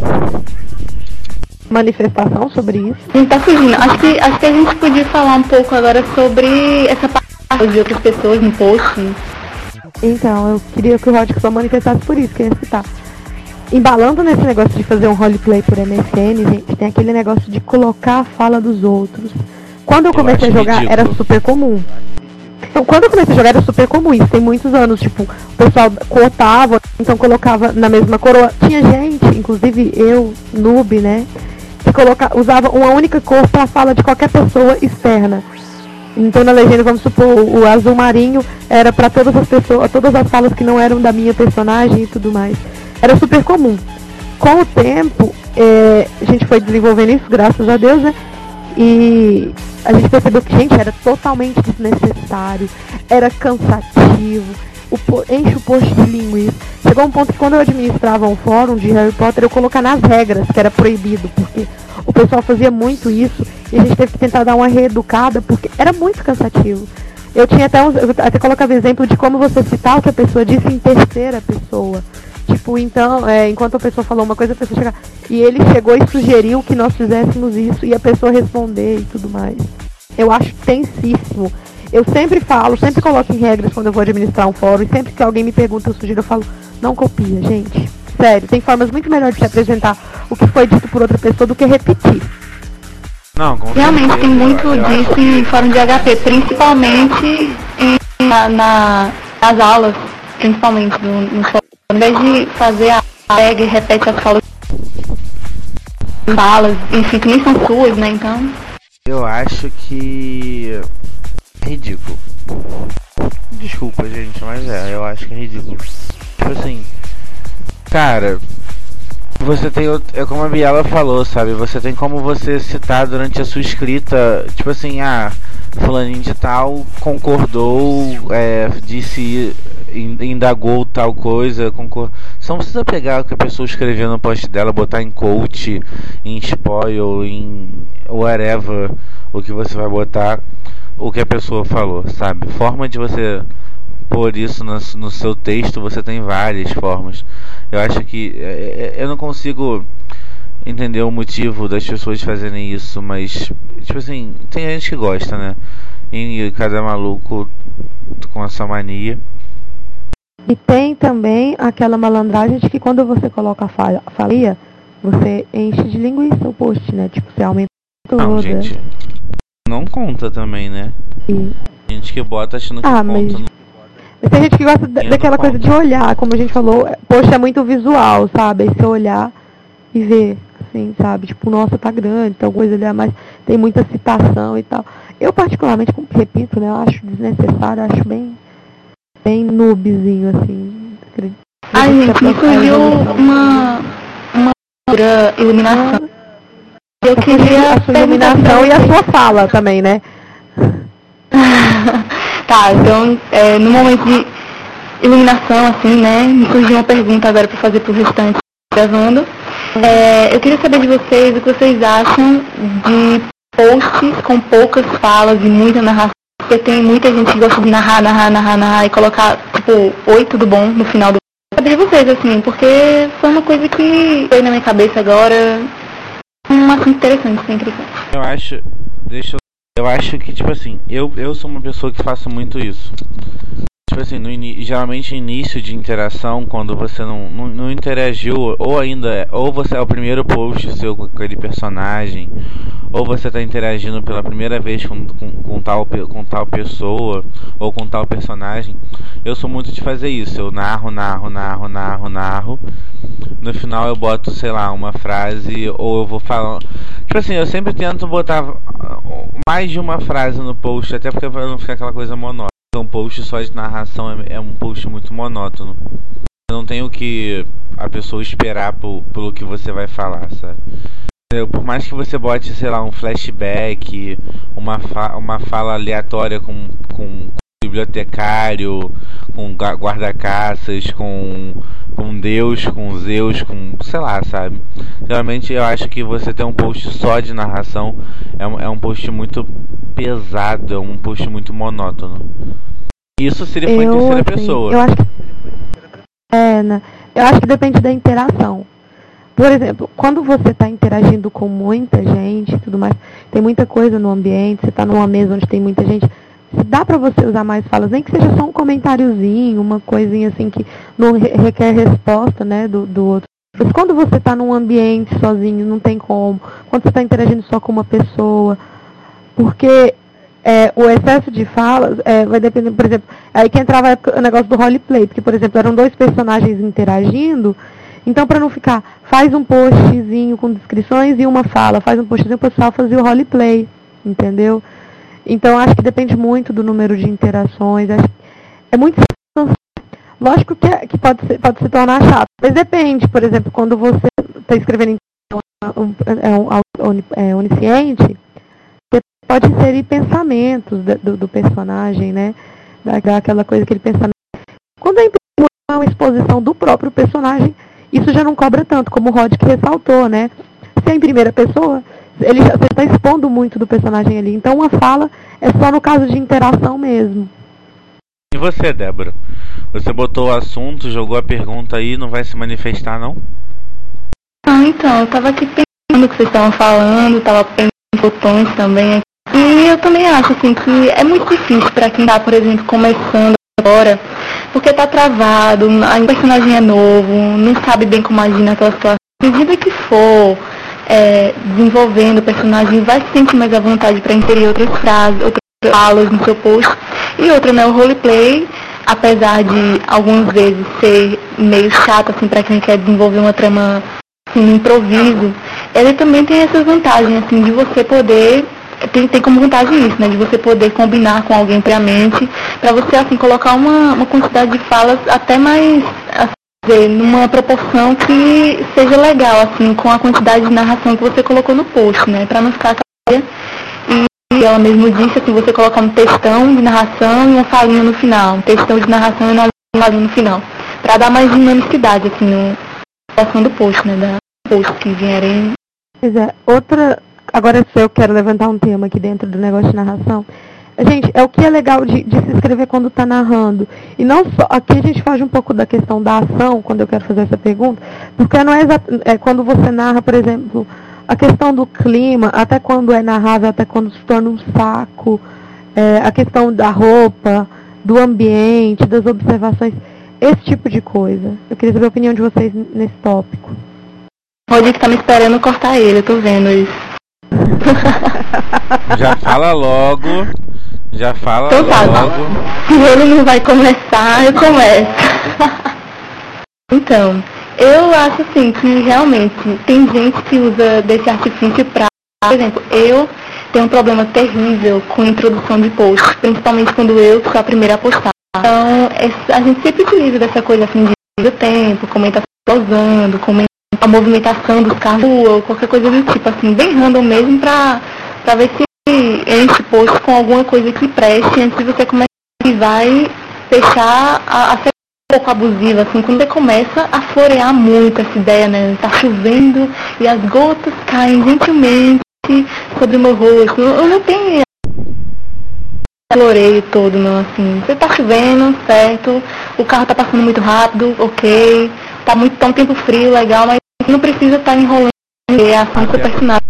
Manifestação sobre isso? A gente tá fugindo. Acho que, acho que a gente podia falar um pouco agora sobre essa parte de outras pessoas no post. Então, eu queria que o Rod só manifestasse por isso, que eu ia citar. Embalando nesse negócio de fazer um roleplay por M S N, gente, tem aquele negócio de colocar a fala dos outros. Quando eu comecei eu a jogar, ridículo. Era super comum. Então, quando eu comecei a jogar, era super comum. Isso tem muitos anos. Tipo, o pessoal cotava, então colocava na mesma coroa. Tinha gente, inclusive eu, noob, né? Que coloca, usava uma única cor para a fala de qualquer pessoa externa. Então na legenda, vamos supor, o azul marinho era para todas as pessoas, todas as falas que não eram da minha personagem e tudo mais. Era super comum. Com o tempo, é, a gente foi desenvolvendo isso, graças a Deus, né? E a gente percebeu que, gente, era totalmente desnecessário, era cansativo, o po- enche o post de linguiça. Chegou um ponto que quando eu administrava um fórum de Harry Potter, eu colocar nas regras que era proibido, porque o pessoal fazia muito isso e a gente teve que tentar dar uma reeducada, porque era muito cansativo. Eu tinha até, uns, eu até colocava exemplo de como você citar o que a pessoa disse em terceira pessoa. Tipo, então, é, enquanto a pessoa falou uma coisa, a pessoa chegava. E ele chegou e sugeriu que nós fizéssemos isso e a pessoa responder e tudo mais. Eu acho tensíssimo. Eu sempre falo, sempre coloco em regras quando eu vou administrar um fórum, e sempre que alguém me pergunta, eu sugiro, eu falo, não copia, gente. Sério, tem formas muito melhores de se apresentar o que foi dito por outra pessoa do que repetir. Não, com Realmente certeza, tem muito eu, eu disso acho... em fórum de H P, principalmente em, na, na, nas aulas, principalmente no, no fórum. Ao invés de fazer a tag e repete as falas, falas, enfim, que nem são suas, né, então... Eu acho que... é ridículo. Desculpa, gente, mas é, eu acho que é ridículo. Tipo assim, cara, você tem, é como a Biela falou, sabe? Você tem como você citar durante a sua escrita, tipo assim, ah, fulaninho de tal concordou, é, disse, indagou tal coisa, concordou. Você não precisa pegar o que a pessoa escreveu no post dela, botar em quote, em spoil, em whatever, o que você vai botar, o que a pessoa falou, sabe? Forma de você pôr isso no, no seu texto, você tem várias formas. Eu acho que eu não consigo entender o motivo das pessoas fazerem isso, mas tipo assim, tem gente que gosta, né? E cada maluco com a sua mania. E tem também aquela malandragem de que quando você coloca a falia, você enche de linguiça o post, né? Tipo, você aumenta toda. Não, gente, não conta também, né? E... gente que bota achando que ah, conta. Mas... Não... mas tem gente que gosta da, daquela coisa de olhar, como a gente falou, post é muito visual, sabe? Aí você olhar e ver, assim, sabe? Tipo, nossa, tá grande, tem alguma coisa ali a mais, tem muita citação e tal. Eu particularmente, como repito, né? Eu acho desnecessário, acho bem... bem noobzinho, assim. A gente me surgiu uma uma iluminação. Eu queria a sua iluminação e a sua fala também, né? Tá, então, é, no momento de iluminação, assim, né, me surgiu uma pergunta agora para fazer pro restante gravando. É, eu queria saber de vocês o que vocês acham de posts com poucas falas e muita narração. Porque tem muita gente que gosta de narrar, narrar, narrar, narrar e colocar, tipo, oi, tudo bom no final do... Saber de vocês, assim, porque foi uma coisa que foi na minha cabeça agora, um assunto interessante sempre. Eu acho, deixa eu... Eu acho que, tipo assim, eu, eu sou uma pessoa que faço muito isso. Tipo assim, no in... geralmente início de interação, quando você não, não, não interagiu, ou ainda, ou você é o primeiro post seu com aquele personagem, ou você está interagindo pela primeira vez com, com, com, tal, com tal pessoa, ou com tal personagem, eu sou muito de fazer isso. Eu narro, narro, narro, narro, narro. No final eu boto, sei lá, uma frase, ou eu vou falar... Tipo assim, eu sempre tento botar mais de uma frase no post, até porque pra não ficar aquela coisa monótona. Um post só de narração é, é um post muito monótono. Eu não tenho que a pessoa esperar por, pelo que você vai falar, sabe? Por mais que você bote, sei lá, um flashback, uma, fa uma fala aleatória com, com bibliotecário, com guarda-caças, com, com Deus, com Zeus, com, sei lá, sabe? Realmente eu acho que você ter um post só de narração é um, é um post muito pesado, é um post muito monótono. Isso seria foi em terceira assim, pessoa. Eu acho que, é, né? Eu acho que depende da interação. Por exemplo, quando você está interagindo com muita gente e tudo mais, tem muita coisa no ambiente, você está numa mesa onde tem muita gente, dá para você usar mais falas, nem que seja só um comentáriozinho, uma coisinha assim que não requer resposta, né, do, do outro. Mas quando você está num ambiente sozinho, não tem como. Quando você está interagindo só com uma pessoa, porque é, o excesso de falas é, vai depender, por exemplo, aí que entrava o negócio do roleplay, porque, por exemplo, eram dois personagens interagindo. Então, para não ficar, faz um postzinho com descrições e uma fala, faz um postzinho, o pessoal fazia o roleplay, entendeu? Então, acho que depende muito do número de interações. Acho, é muito... Lógico que, é, que pode, ser, pode se tornar chato, mas depende. Por exemplo, quando você está escrevendo em um, é, um, é, onisciente, você pode inserir pensamentos do, do personagem, né? Daquela coisa, aquele pensamento. Quando é uma exposição do próprio personagem, isso já não cobra tanto, como o Rod que ressaltou, né? Se é em primeira pessoa, ele já, você está expondo muito do personagem ali. Então, uma fala é só no caso de interação mesmo. E você, Débora? Você botou o assunto, jogou a pergunta aí, não vai se manifestar, não? Ah, então, eu estava aqui pensando o que vocês estavam falando, estava pensando em botões também. E eu também acho, assim, que é muito difícil para quem está, por exemplo, começando agora, porque tá travado, o personagem é novo, não sabe bem como agir naquela situação. À medida que for é, desenvolvendo o personagem, vai se sentir mais à vontade para inserir outras frases, outras falas no seu post. E outra, né, o roleplay, apesar de algumas vezes ser meio chato assim para quem quer desenvolver uma trama assim, no improviso, ele também tem essas vantagens assim de você poder Tem, tem como vantagem isso, né? De você poder combinar com alguém previamente, para você, assim, colocar uma, uma quantidade de falas até mais, assim, numa proporção que seja legal, assim, com a quantidade de narração que você colocou no post, né? Para não ficar aquela... E ela mesmo disse, assim, você colocar um textão de narração e uma falinha no final. Um textão de narração e uma falinha no final. Para dar mais dinamicidade, assim, no narração do post, né? Da post que vierem. Pois é, outra... Agora se eu quero levantar um tema aqui dentro do negócio de narração. Gente, é o que é legal de, de se escrever quando está narrando. E não só, aqui a gente foge um pouco da questão da ação, quando eu quero fazer essa pergunta, porque não é, exato, é quando você narra, por exemplo, a questão do clima, até quando é narrável, até quando se torna um saco, é, a questão da roupa, do ambiente, das observações, esse tipo de coisa. Eu queria saber a opinião de vocês nesse tópico. O Rodrigo tá me esperando cortar ele, eu tô vendo isso. Já fala logo. Já fala então, tá, logo. Se ele não vai começar, eu começo. Então, eu acho assim que realmente tem gente que usa desse artifício pra... Por exemplo, eu tenho um problema terrível com introdução de posts, principalmente quando eu sou a primeira a postar. Então, a gente sempre utiliza dessa coisa assim de do tempo, comenta usando, comenta a movimentação dos carros ou qualquer coisa do tipo, assim, bem random mesmo pra, pra ver se enche post com alguma coisa que preste antes de você começar e vai deixar a, a ser um pouco abusiva, assim, quando você começa a florear muito essa ideia, né? Tá chovendo e as gotas caem gentilmente sobre o meu rosto. Eu não tenho floreio todo, não, assim. Você tá chovendo, certo? O carro tá passando muito rápido, ok. Tá muito tá um tempo frio, legal, mas não precisa estar enrolando a ação do seu personagem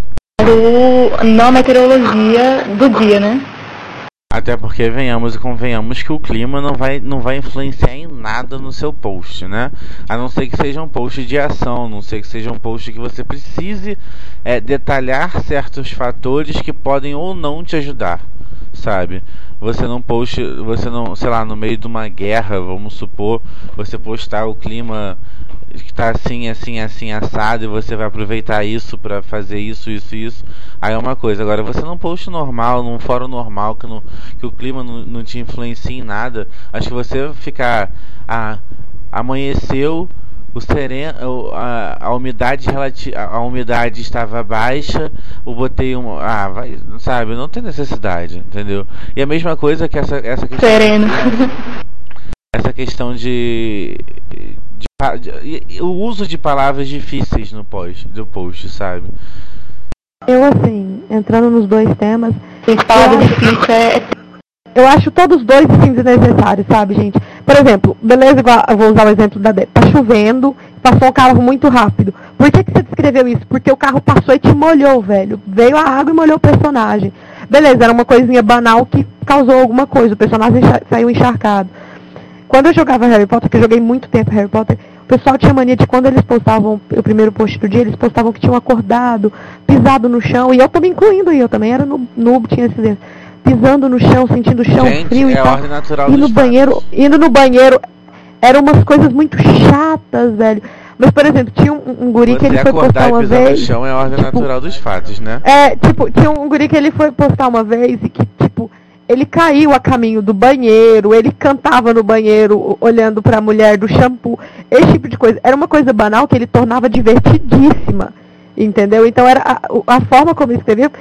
na meteorologia do dia, né? Até porque venhamos e convenhamos que o clima não vai, não vai influenciar em nada no seu post, né? A não ser que seja um post de ação, a não ser que seja um post que você precise é, detalhar certos fatores que podem ou não te ajudar, sabe? Você não poste, você não, sei lá, no meio de uma guerra, vamos supor, você postar o clima que tá assim, assim, assim, assado, e você vai aproveitar isso pra fazer isso, isso, isso. Aí é uma coisa. Agora, você não post normal, num fórum normal, que, no, que o clima não, não te influencia em nada. Acho que você ficar, ah, amanheceu o sereno, a, a umidade relativa, a umidade estava baixa, eu botei um, ah, vai, sabe, não tem necessidade, entendeu? E a mesma coisa que essa essa questão sereno. Essa questão de, de, de, de o uso de palavras difíceis no post, do post, sabe? Eu assim, entrando nos dois temas, Tem palavras difíceis é eu acho todos dois sim desnecessários, sabe, gente? Por exemplo, beleza, igual, eu vou usar o exemplo da Dé. Tá chovendo, passou um carro muito rápido. Por que, que você descreveu isso? Porque o carro passou e te molhou, velho. Veio a água e molhou o personagem. Beleza, era uma coisinha banal que causou alguma coisa. O personagem saiu encharcado. Quando eu jogava Harry Potter, que eu joguei muito tempo Harry Potter, o pessoal tinha mania de quando eles postavam o primeiro post do dia, eles postavam que tinham acordado, pisado no chão, e eu também incluindo aí, eu também era noob, noob tinha esse dedo. Pisando no chão, sentindo o chão Gente, frio é e tal. ordem natural E no dos banheiro, fatos. indo no banheiro, eram umas coisas muito chatas, velho. Mas, por exemplo, tinha um, um guri Você que ele foi acordar postar uma e pisar vez. no chão é a ordem tipo, natural dos fatos, né? É, tipo, tinha um guri que ele foi postar uma vez e que, tipo, ele caiu a caminho do banheiro, ele cantava no banheiro olhando pra mulher do shampoo, esse tipo de coisa. Era uma coisa banal que ele tornava divertidíssima, entendeu? Então era a, a forma como ele escrevia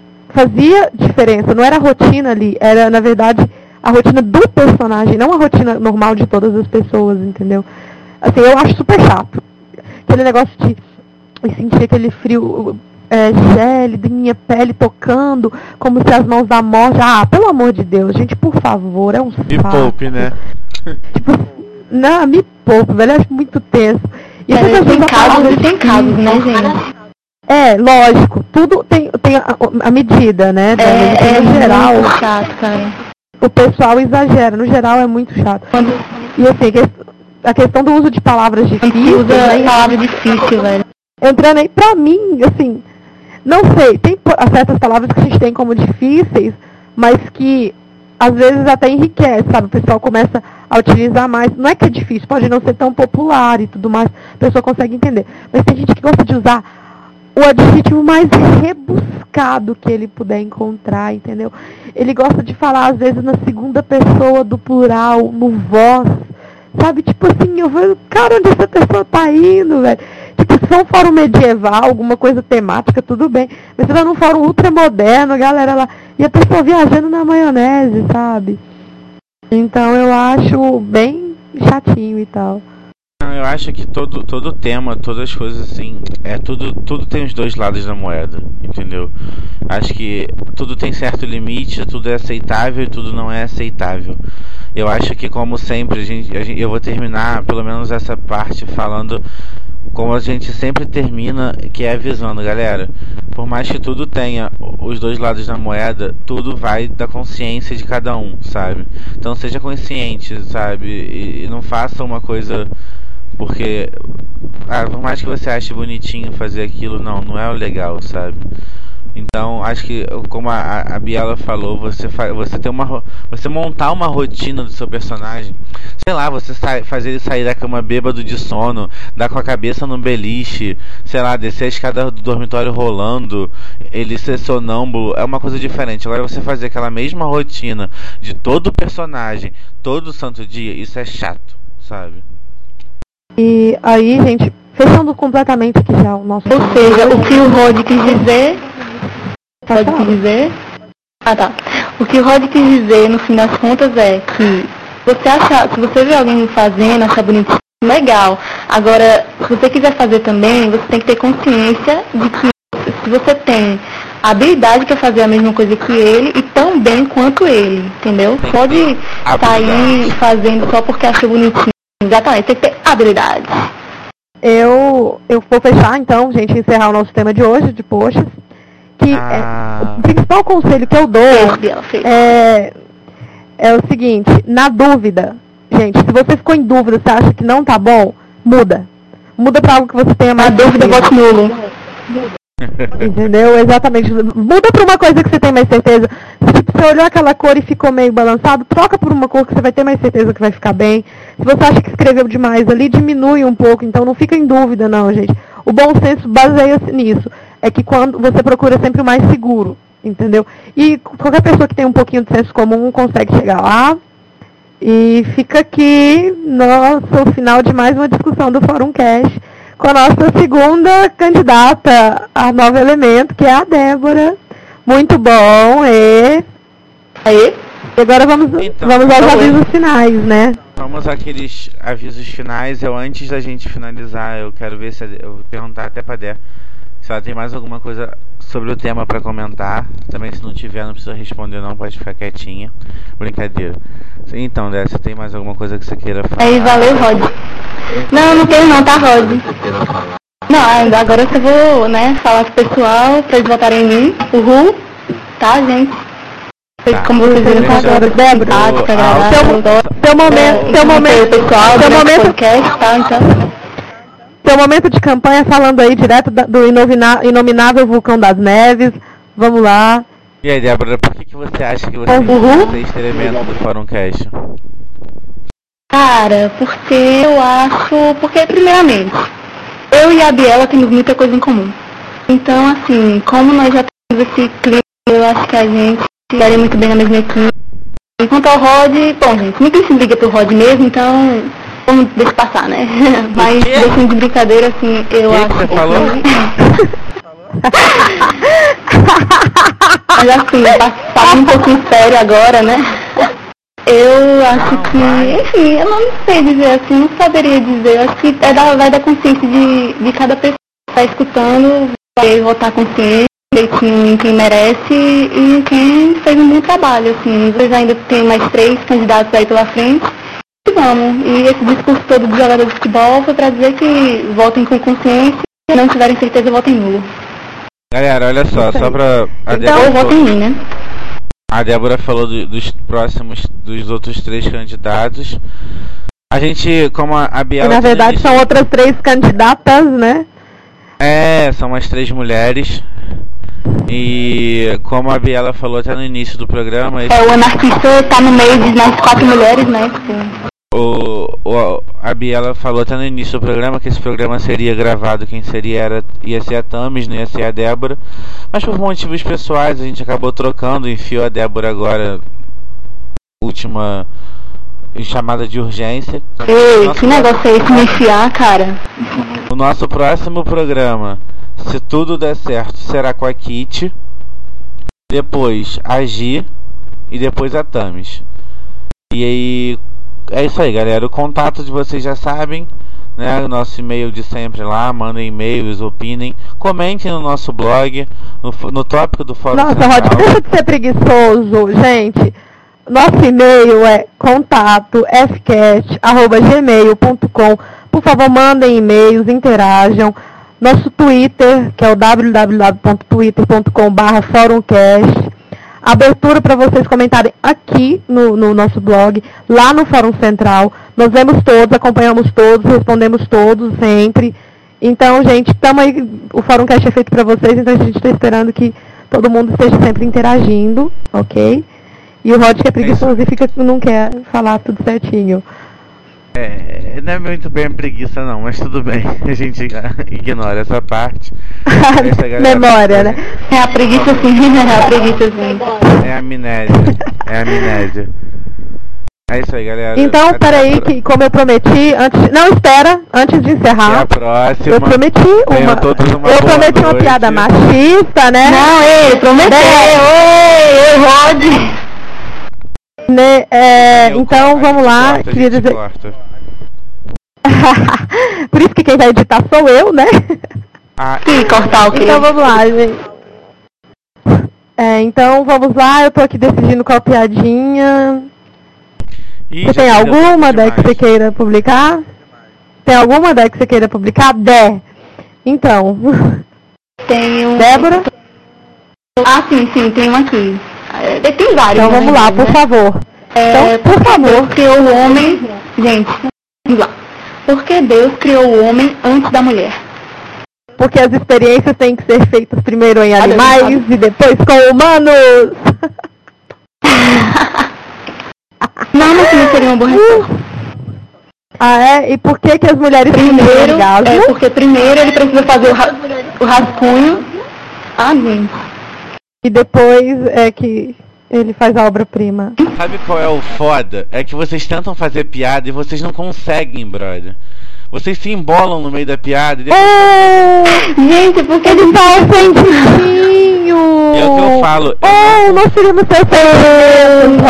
fazia diferença, não era a rotina ali, era, na verdade, a rotina do personagem, não a rotina normal de todas as pessoas, entendeu? Assim, eu acho super chato. Aquele negócio de sentir aquele frio é, gélido em minha pele tocando, como se as mãos da morte... Ah, pelo amor de Deus, gente, por favor, é um saco. Me poupe, né? Tipo, não, me poupe, velho, eu acho muito tenso. E é, tem casos e tem casos, né, gente? É, lógico, tudo tem, tem a, a medida, né? É, é no geral, muito chato, cara. O pessoal exagera, no geral é muito chato. Quando, e assim, a questão do uso de palavras difíceis... usa né? palavra difícil, velho. Entrando aí, pra mim, assim, não sei, tem certas palavras que a gente tem como difíceis, mas que às vezes até enriquece, sabe? O pessoal começa a utilizar mais. Não é que é difícil, pode não ser tão popular e tudo mais, a pessoa consegue entender. Mas tem gente que gosta de usar o adjetivo mais rebuscado que ele puder encontrar, entendeu? Ele gosta de falar, às vezes, na segunda pessoa do plural, no vós, sabe? Tipo assim, eu vou, cara, onde essa pessoa tá indo, velho? Tipo, se for um fórum medieval, alguma coisa temática, tudo bem. Mas se for num fórum ultramoderno, a galera lá, e a pessoa viajando na maionese, sabe? Então eu acho bem chatinho e tal. Eu acho que todo, todo tema, todas as coisas assim, é tudo, tudo tem os dois lados da moeda, entendeu? Acho que tudo tem certo limite, tudo é aceitável e tudo não é aceitável. Eu acho que, como sempre, a gente, a gente, eu vou terminar pelo menos essa parte falando como a gente sempre termina, que é avisando, galera, por mais que tudo tenha os dois lados da moeda, tudo vai da consciência de cada um, sabe? Então seja consciente, sabe? E, e não faça uma coisa porque, ah, por mais que você ache bonitinho fazer aquilo, não, não é o legal, sabe? Então, acho que, como a, a Biela falou, você, fa você, ter uma, você montar uma rotina do seu personagem, sei lá, você fazer ele sair da cama bêbado de sono, dar com a cabeça no beliche, sei lá, descer a escada do dormitório rolando, ele ser sonâmbulo, é uma coisa diferente. Agora, você fazer aquela mesma rotina de todo personagem, todo santo dia, isso é chato, sabe? E aí, gente, fechando completamente aqui já o nosso... Ou seja, o que o Rod quis dizer... Rod quis dizer... Ah, tá. O que o Rod quis dizer, no fim das contas, é que você acha, se você vê alguém fazendo, achar bonitinho, legal. Agora, se você quiser fazer também, você tem que ter consciência de que se você tem a habilidade para fazer a mesma coisa que ele e tão bem quanto ele, entendeu? Pode sair fazendo só porque achou bonitinho. Exatamente, tem que ter habilidade. Eu, eu vou fechar então, gente, encerrar o nosso tema de hoje, de posts. Que ah. é, o principal conselho que eu dou é, é o seguinte, na dúvida, gente, se você ficou em dúvida, você acha que não tá bom, muda. Muda pra algo que você tenha mais dúvida, bote nulo. Entendeu? Exatamente. Muda pra uma coisa que você tem mais certeza. Se tipo, você olhou aquela cor e ficou meio balançado, troca por uma cor que você vai ter mais certeza que vai ficar bem. Se você acha que escreveu demais ali, diminui um pouco. Então não fica em dúvida não, gente. O bom senso baseia-se nisso. É que quando você procura sempre o mais seguro, entendeu? E qualquer pessoa que tem um pouquinho de senso comum consegue chegar lá E fica aqui nosso final de mais uma discussão do Fórum Cast com a nossa segunda candidata a Novo Elemento, que é a Débora. Muito bom, e... Aí? E agora vamos, então, vamos aos avisos finais, né? Vamos àqueles avisos finais. Eu, antes da gente finalizar, eu quero ver se... Eu vou perguntar até pra Dé se ela tem mais alguma coisa sobre o tema pra comentar. Também, se não tiver, não precisa responder não, pode ficar quietinha. Brincadeira. Então, Dé, você tem mais alguma coisa que você queira falar? Aí, valeu, Rod. Não, não tenho não, tá, Rod. Não, agora eu só vou, né, falar pro pessoal pra eles votarem em mim. Uhul. Tá, gente? Tá. Como vocês viram, tá agora, Débora. Simpática, agradável. Seu momento, seu momento, pessoal, seu momento, podcast, tá, então... seu momento de campanha falando aí direto da, do inomina, inominável Vulcão das Neves. Vamos lá. E aí, Débora, por que, que você acha que você Uhul. tem esse elemento do Fórum Cast? Cara, porque eu acho... Porque, primeiramente, eu e a Biela temos muita coisa em comum. Então, assim, como nós já temos esse clima, eu acho que a gente daria muito bem na mesma equipe. Enquanto ao Rod, bom, gente, ninguém se liga pro Rod mesmo, então... Vamos deixar passar, né? Mas, deixando de brincadeira, assim, eu que acho que você que... falou? Mas assim, falando um pouquinho sério agora, né? Eu acho que, enfim, eu não sei dizer assim, não saberia dizer. Eu acho que é da, vai da consciência de, de cada pessoa que está escutando, vai votar consciente, em quem merece e em quem fez um bom trabalho, assim. Vocês ainda tem mais três candidatos aí pela frente. E vamos. E esse discurso todo do jogador de futebol foi para dizer que votem com consciência e se não tiverem certeza, votem nulo. Galera, olha só, só pra... A Então, Débora votem em mim, né? A Débora falou do, dos próximos, dos outros três candidatos. A gente, como a, a Biela... Na verdade, são outras três candidatas, né? É, são as três mulheres. E como a Biela falou até no início do programa... Esse... É, o anarquista tá no meio de nós quatro mulheres, né? O, o, a Biela falou até no início do programa que esse programa seria gravado, quem seria era, ia ser a Thames, não ia ser a Débora. Mas por motivos pessoais a gente acabou trocando, enfiou a Débora agora, última chamada de urgência. Ei, Nosso que negócio é esse, me enfiar, cara? O nosso próximo programa, se tudo der certo, será com a Kitty, depois a Gi e depois a Thames. E aí... É isso aí, galera. O contato de vocês já sabem, né? O nosso e-mail de sempre lá. Mandem e-mails, opinem, comentem no nosso blog, no, no tópico do Fórum Nossa, Central. Rod, deixa de ser preguiçoso, gente. Nosso e-mail é contato f cast arroba gmail ponto com. Por favor, mandem e-mails, interajam. Nosso Twitter, que é o w w w ponto twitter ponto com barra fórumcast. Abertura para vocês comentarem aqui no, no nosso blog, lá no Fórum Central. Nós vemos todos, acompanhamos todos, respondemos todos sempre. Então, gente, tamo aí, o Fórum Cast é feito para vocês, então a gente está esperando que todo mundo esteja sempre interagindo, ok? E o Rod que é preguiçoso e fica, não quer falar tudo certinho. É, não é muito bem a preguiça não, mas tudo bem. A gente ignora essa parte. Essa Memória, né? É a preguiça sim, é a preguiça sim. É a amnésia. É a amnésia. É isso aí, galera. Então, Até peraí, a... que como eu prometi, antes, não, espera, antes de encerrar. Até a próxima. Eu prometi uma, uma eu prometi uma noite. piada machista, né? Não, ei, prometeu, ei, ei, Rod. Né, é, Eu então, corto, vamos lá, corta, queria dizer... corta. Por isso que quem vai editar sou eu, né? Ah, Sim, cortar o quê? Então vamos lá, gente. É, então vamos lá, eu tô aqui decidindo qual piadinha. Ih, Você já tem perdeu alguma, tempo Dé, que você demais. queira publicar? Tem alguma, Dé, que você queira publicar? Dé. Então. Tenho... Débora? Ah, sim, sim, tem uma aqui. É, tem vários. Então vamos lá, por favor. É, Então, por favor. Deus criou o homem... Gente, vamos lá. Por que Deus criou o homem antes da mulher? Porque as experiências têm que ser feitas primeiro em Ah, animais Deus, e depois com humanos. Não, mas não seria uma boa resposta. Ah, é? E por que que as mulheres Primeiro, têm orgasmo? é porque primeiro ele precisa fazer o, ra o rascunho. Ah, gente. E depois é que Ele faz a obra-prima. Sabe qual é o foda? É que vocês tentam fazer piada e vocês não conseguem, brother. Vocês se embolam no meio da piada e depois... Oh, gente, porque ele tá ofendidinho. É o que eu falo. Oh, nós queríamos ser felizes.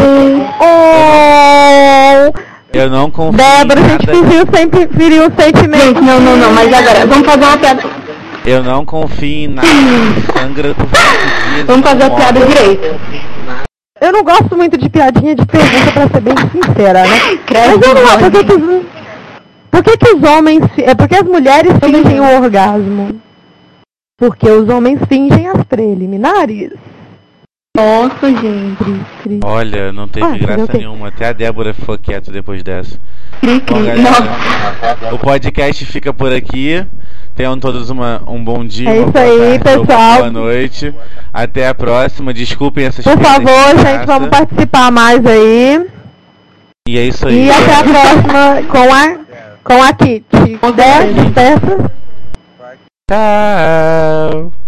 Oh. Eu não confio Débora, em a gente nada. feriu sempre, feriu os sentimentos. Gente, não, não, não, mas agora, vamos fazer uma piada. Eu não confio em nada que sangra por quatro dias. Vamos fazer a não piada morre. direito. Eu não gosto muito de piadinha de pergunta, pra ser bem sincera, né? Credo, Mas vamos lá, por que que Roger. os, por que que os homens... fi- É porque as mulheres fingem o orgasmo? Porque os homens fingem as preliminares. Nossa, gente. Cri, cri. Olha, não teve Ah, fazer graça o quê? nenhuma. Até a Débora ficou quieta depois dessa. Cri, Bom, cri. galera, Nossa. o podcast fica por aqui. Tenham todos uma, um bom dia, É uma isso boa aí, tarde, ou uma pessoal. boa noite. Até a próxima. Desculpem essas Por piadas favor, sem gente, graça. vamos participar mais aí. E é isso aí. E até a galera. próxima com a, com a Kitty. Com Dez certeza. peças. Tchau.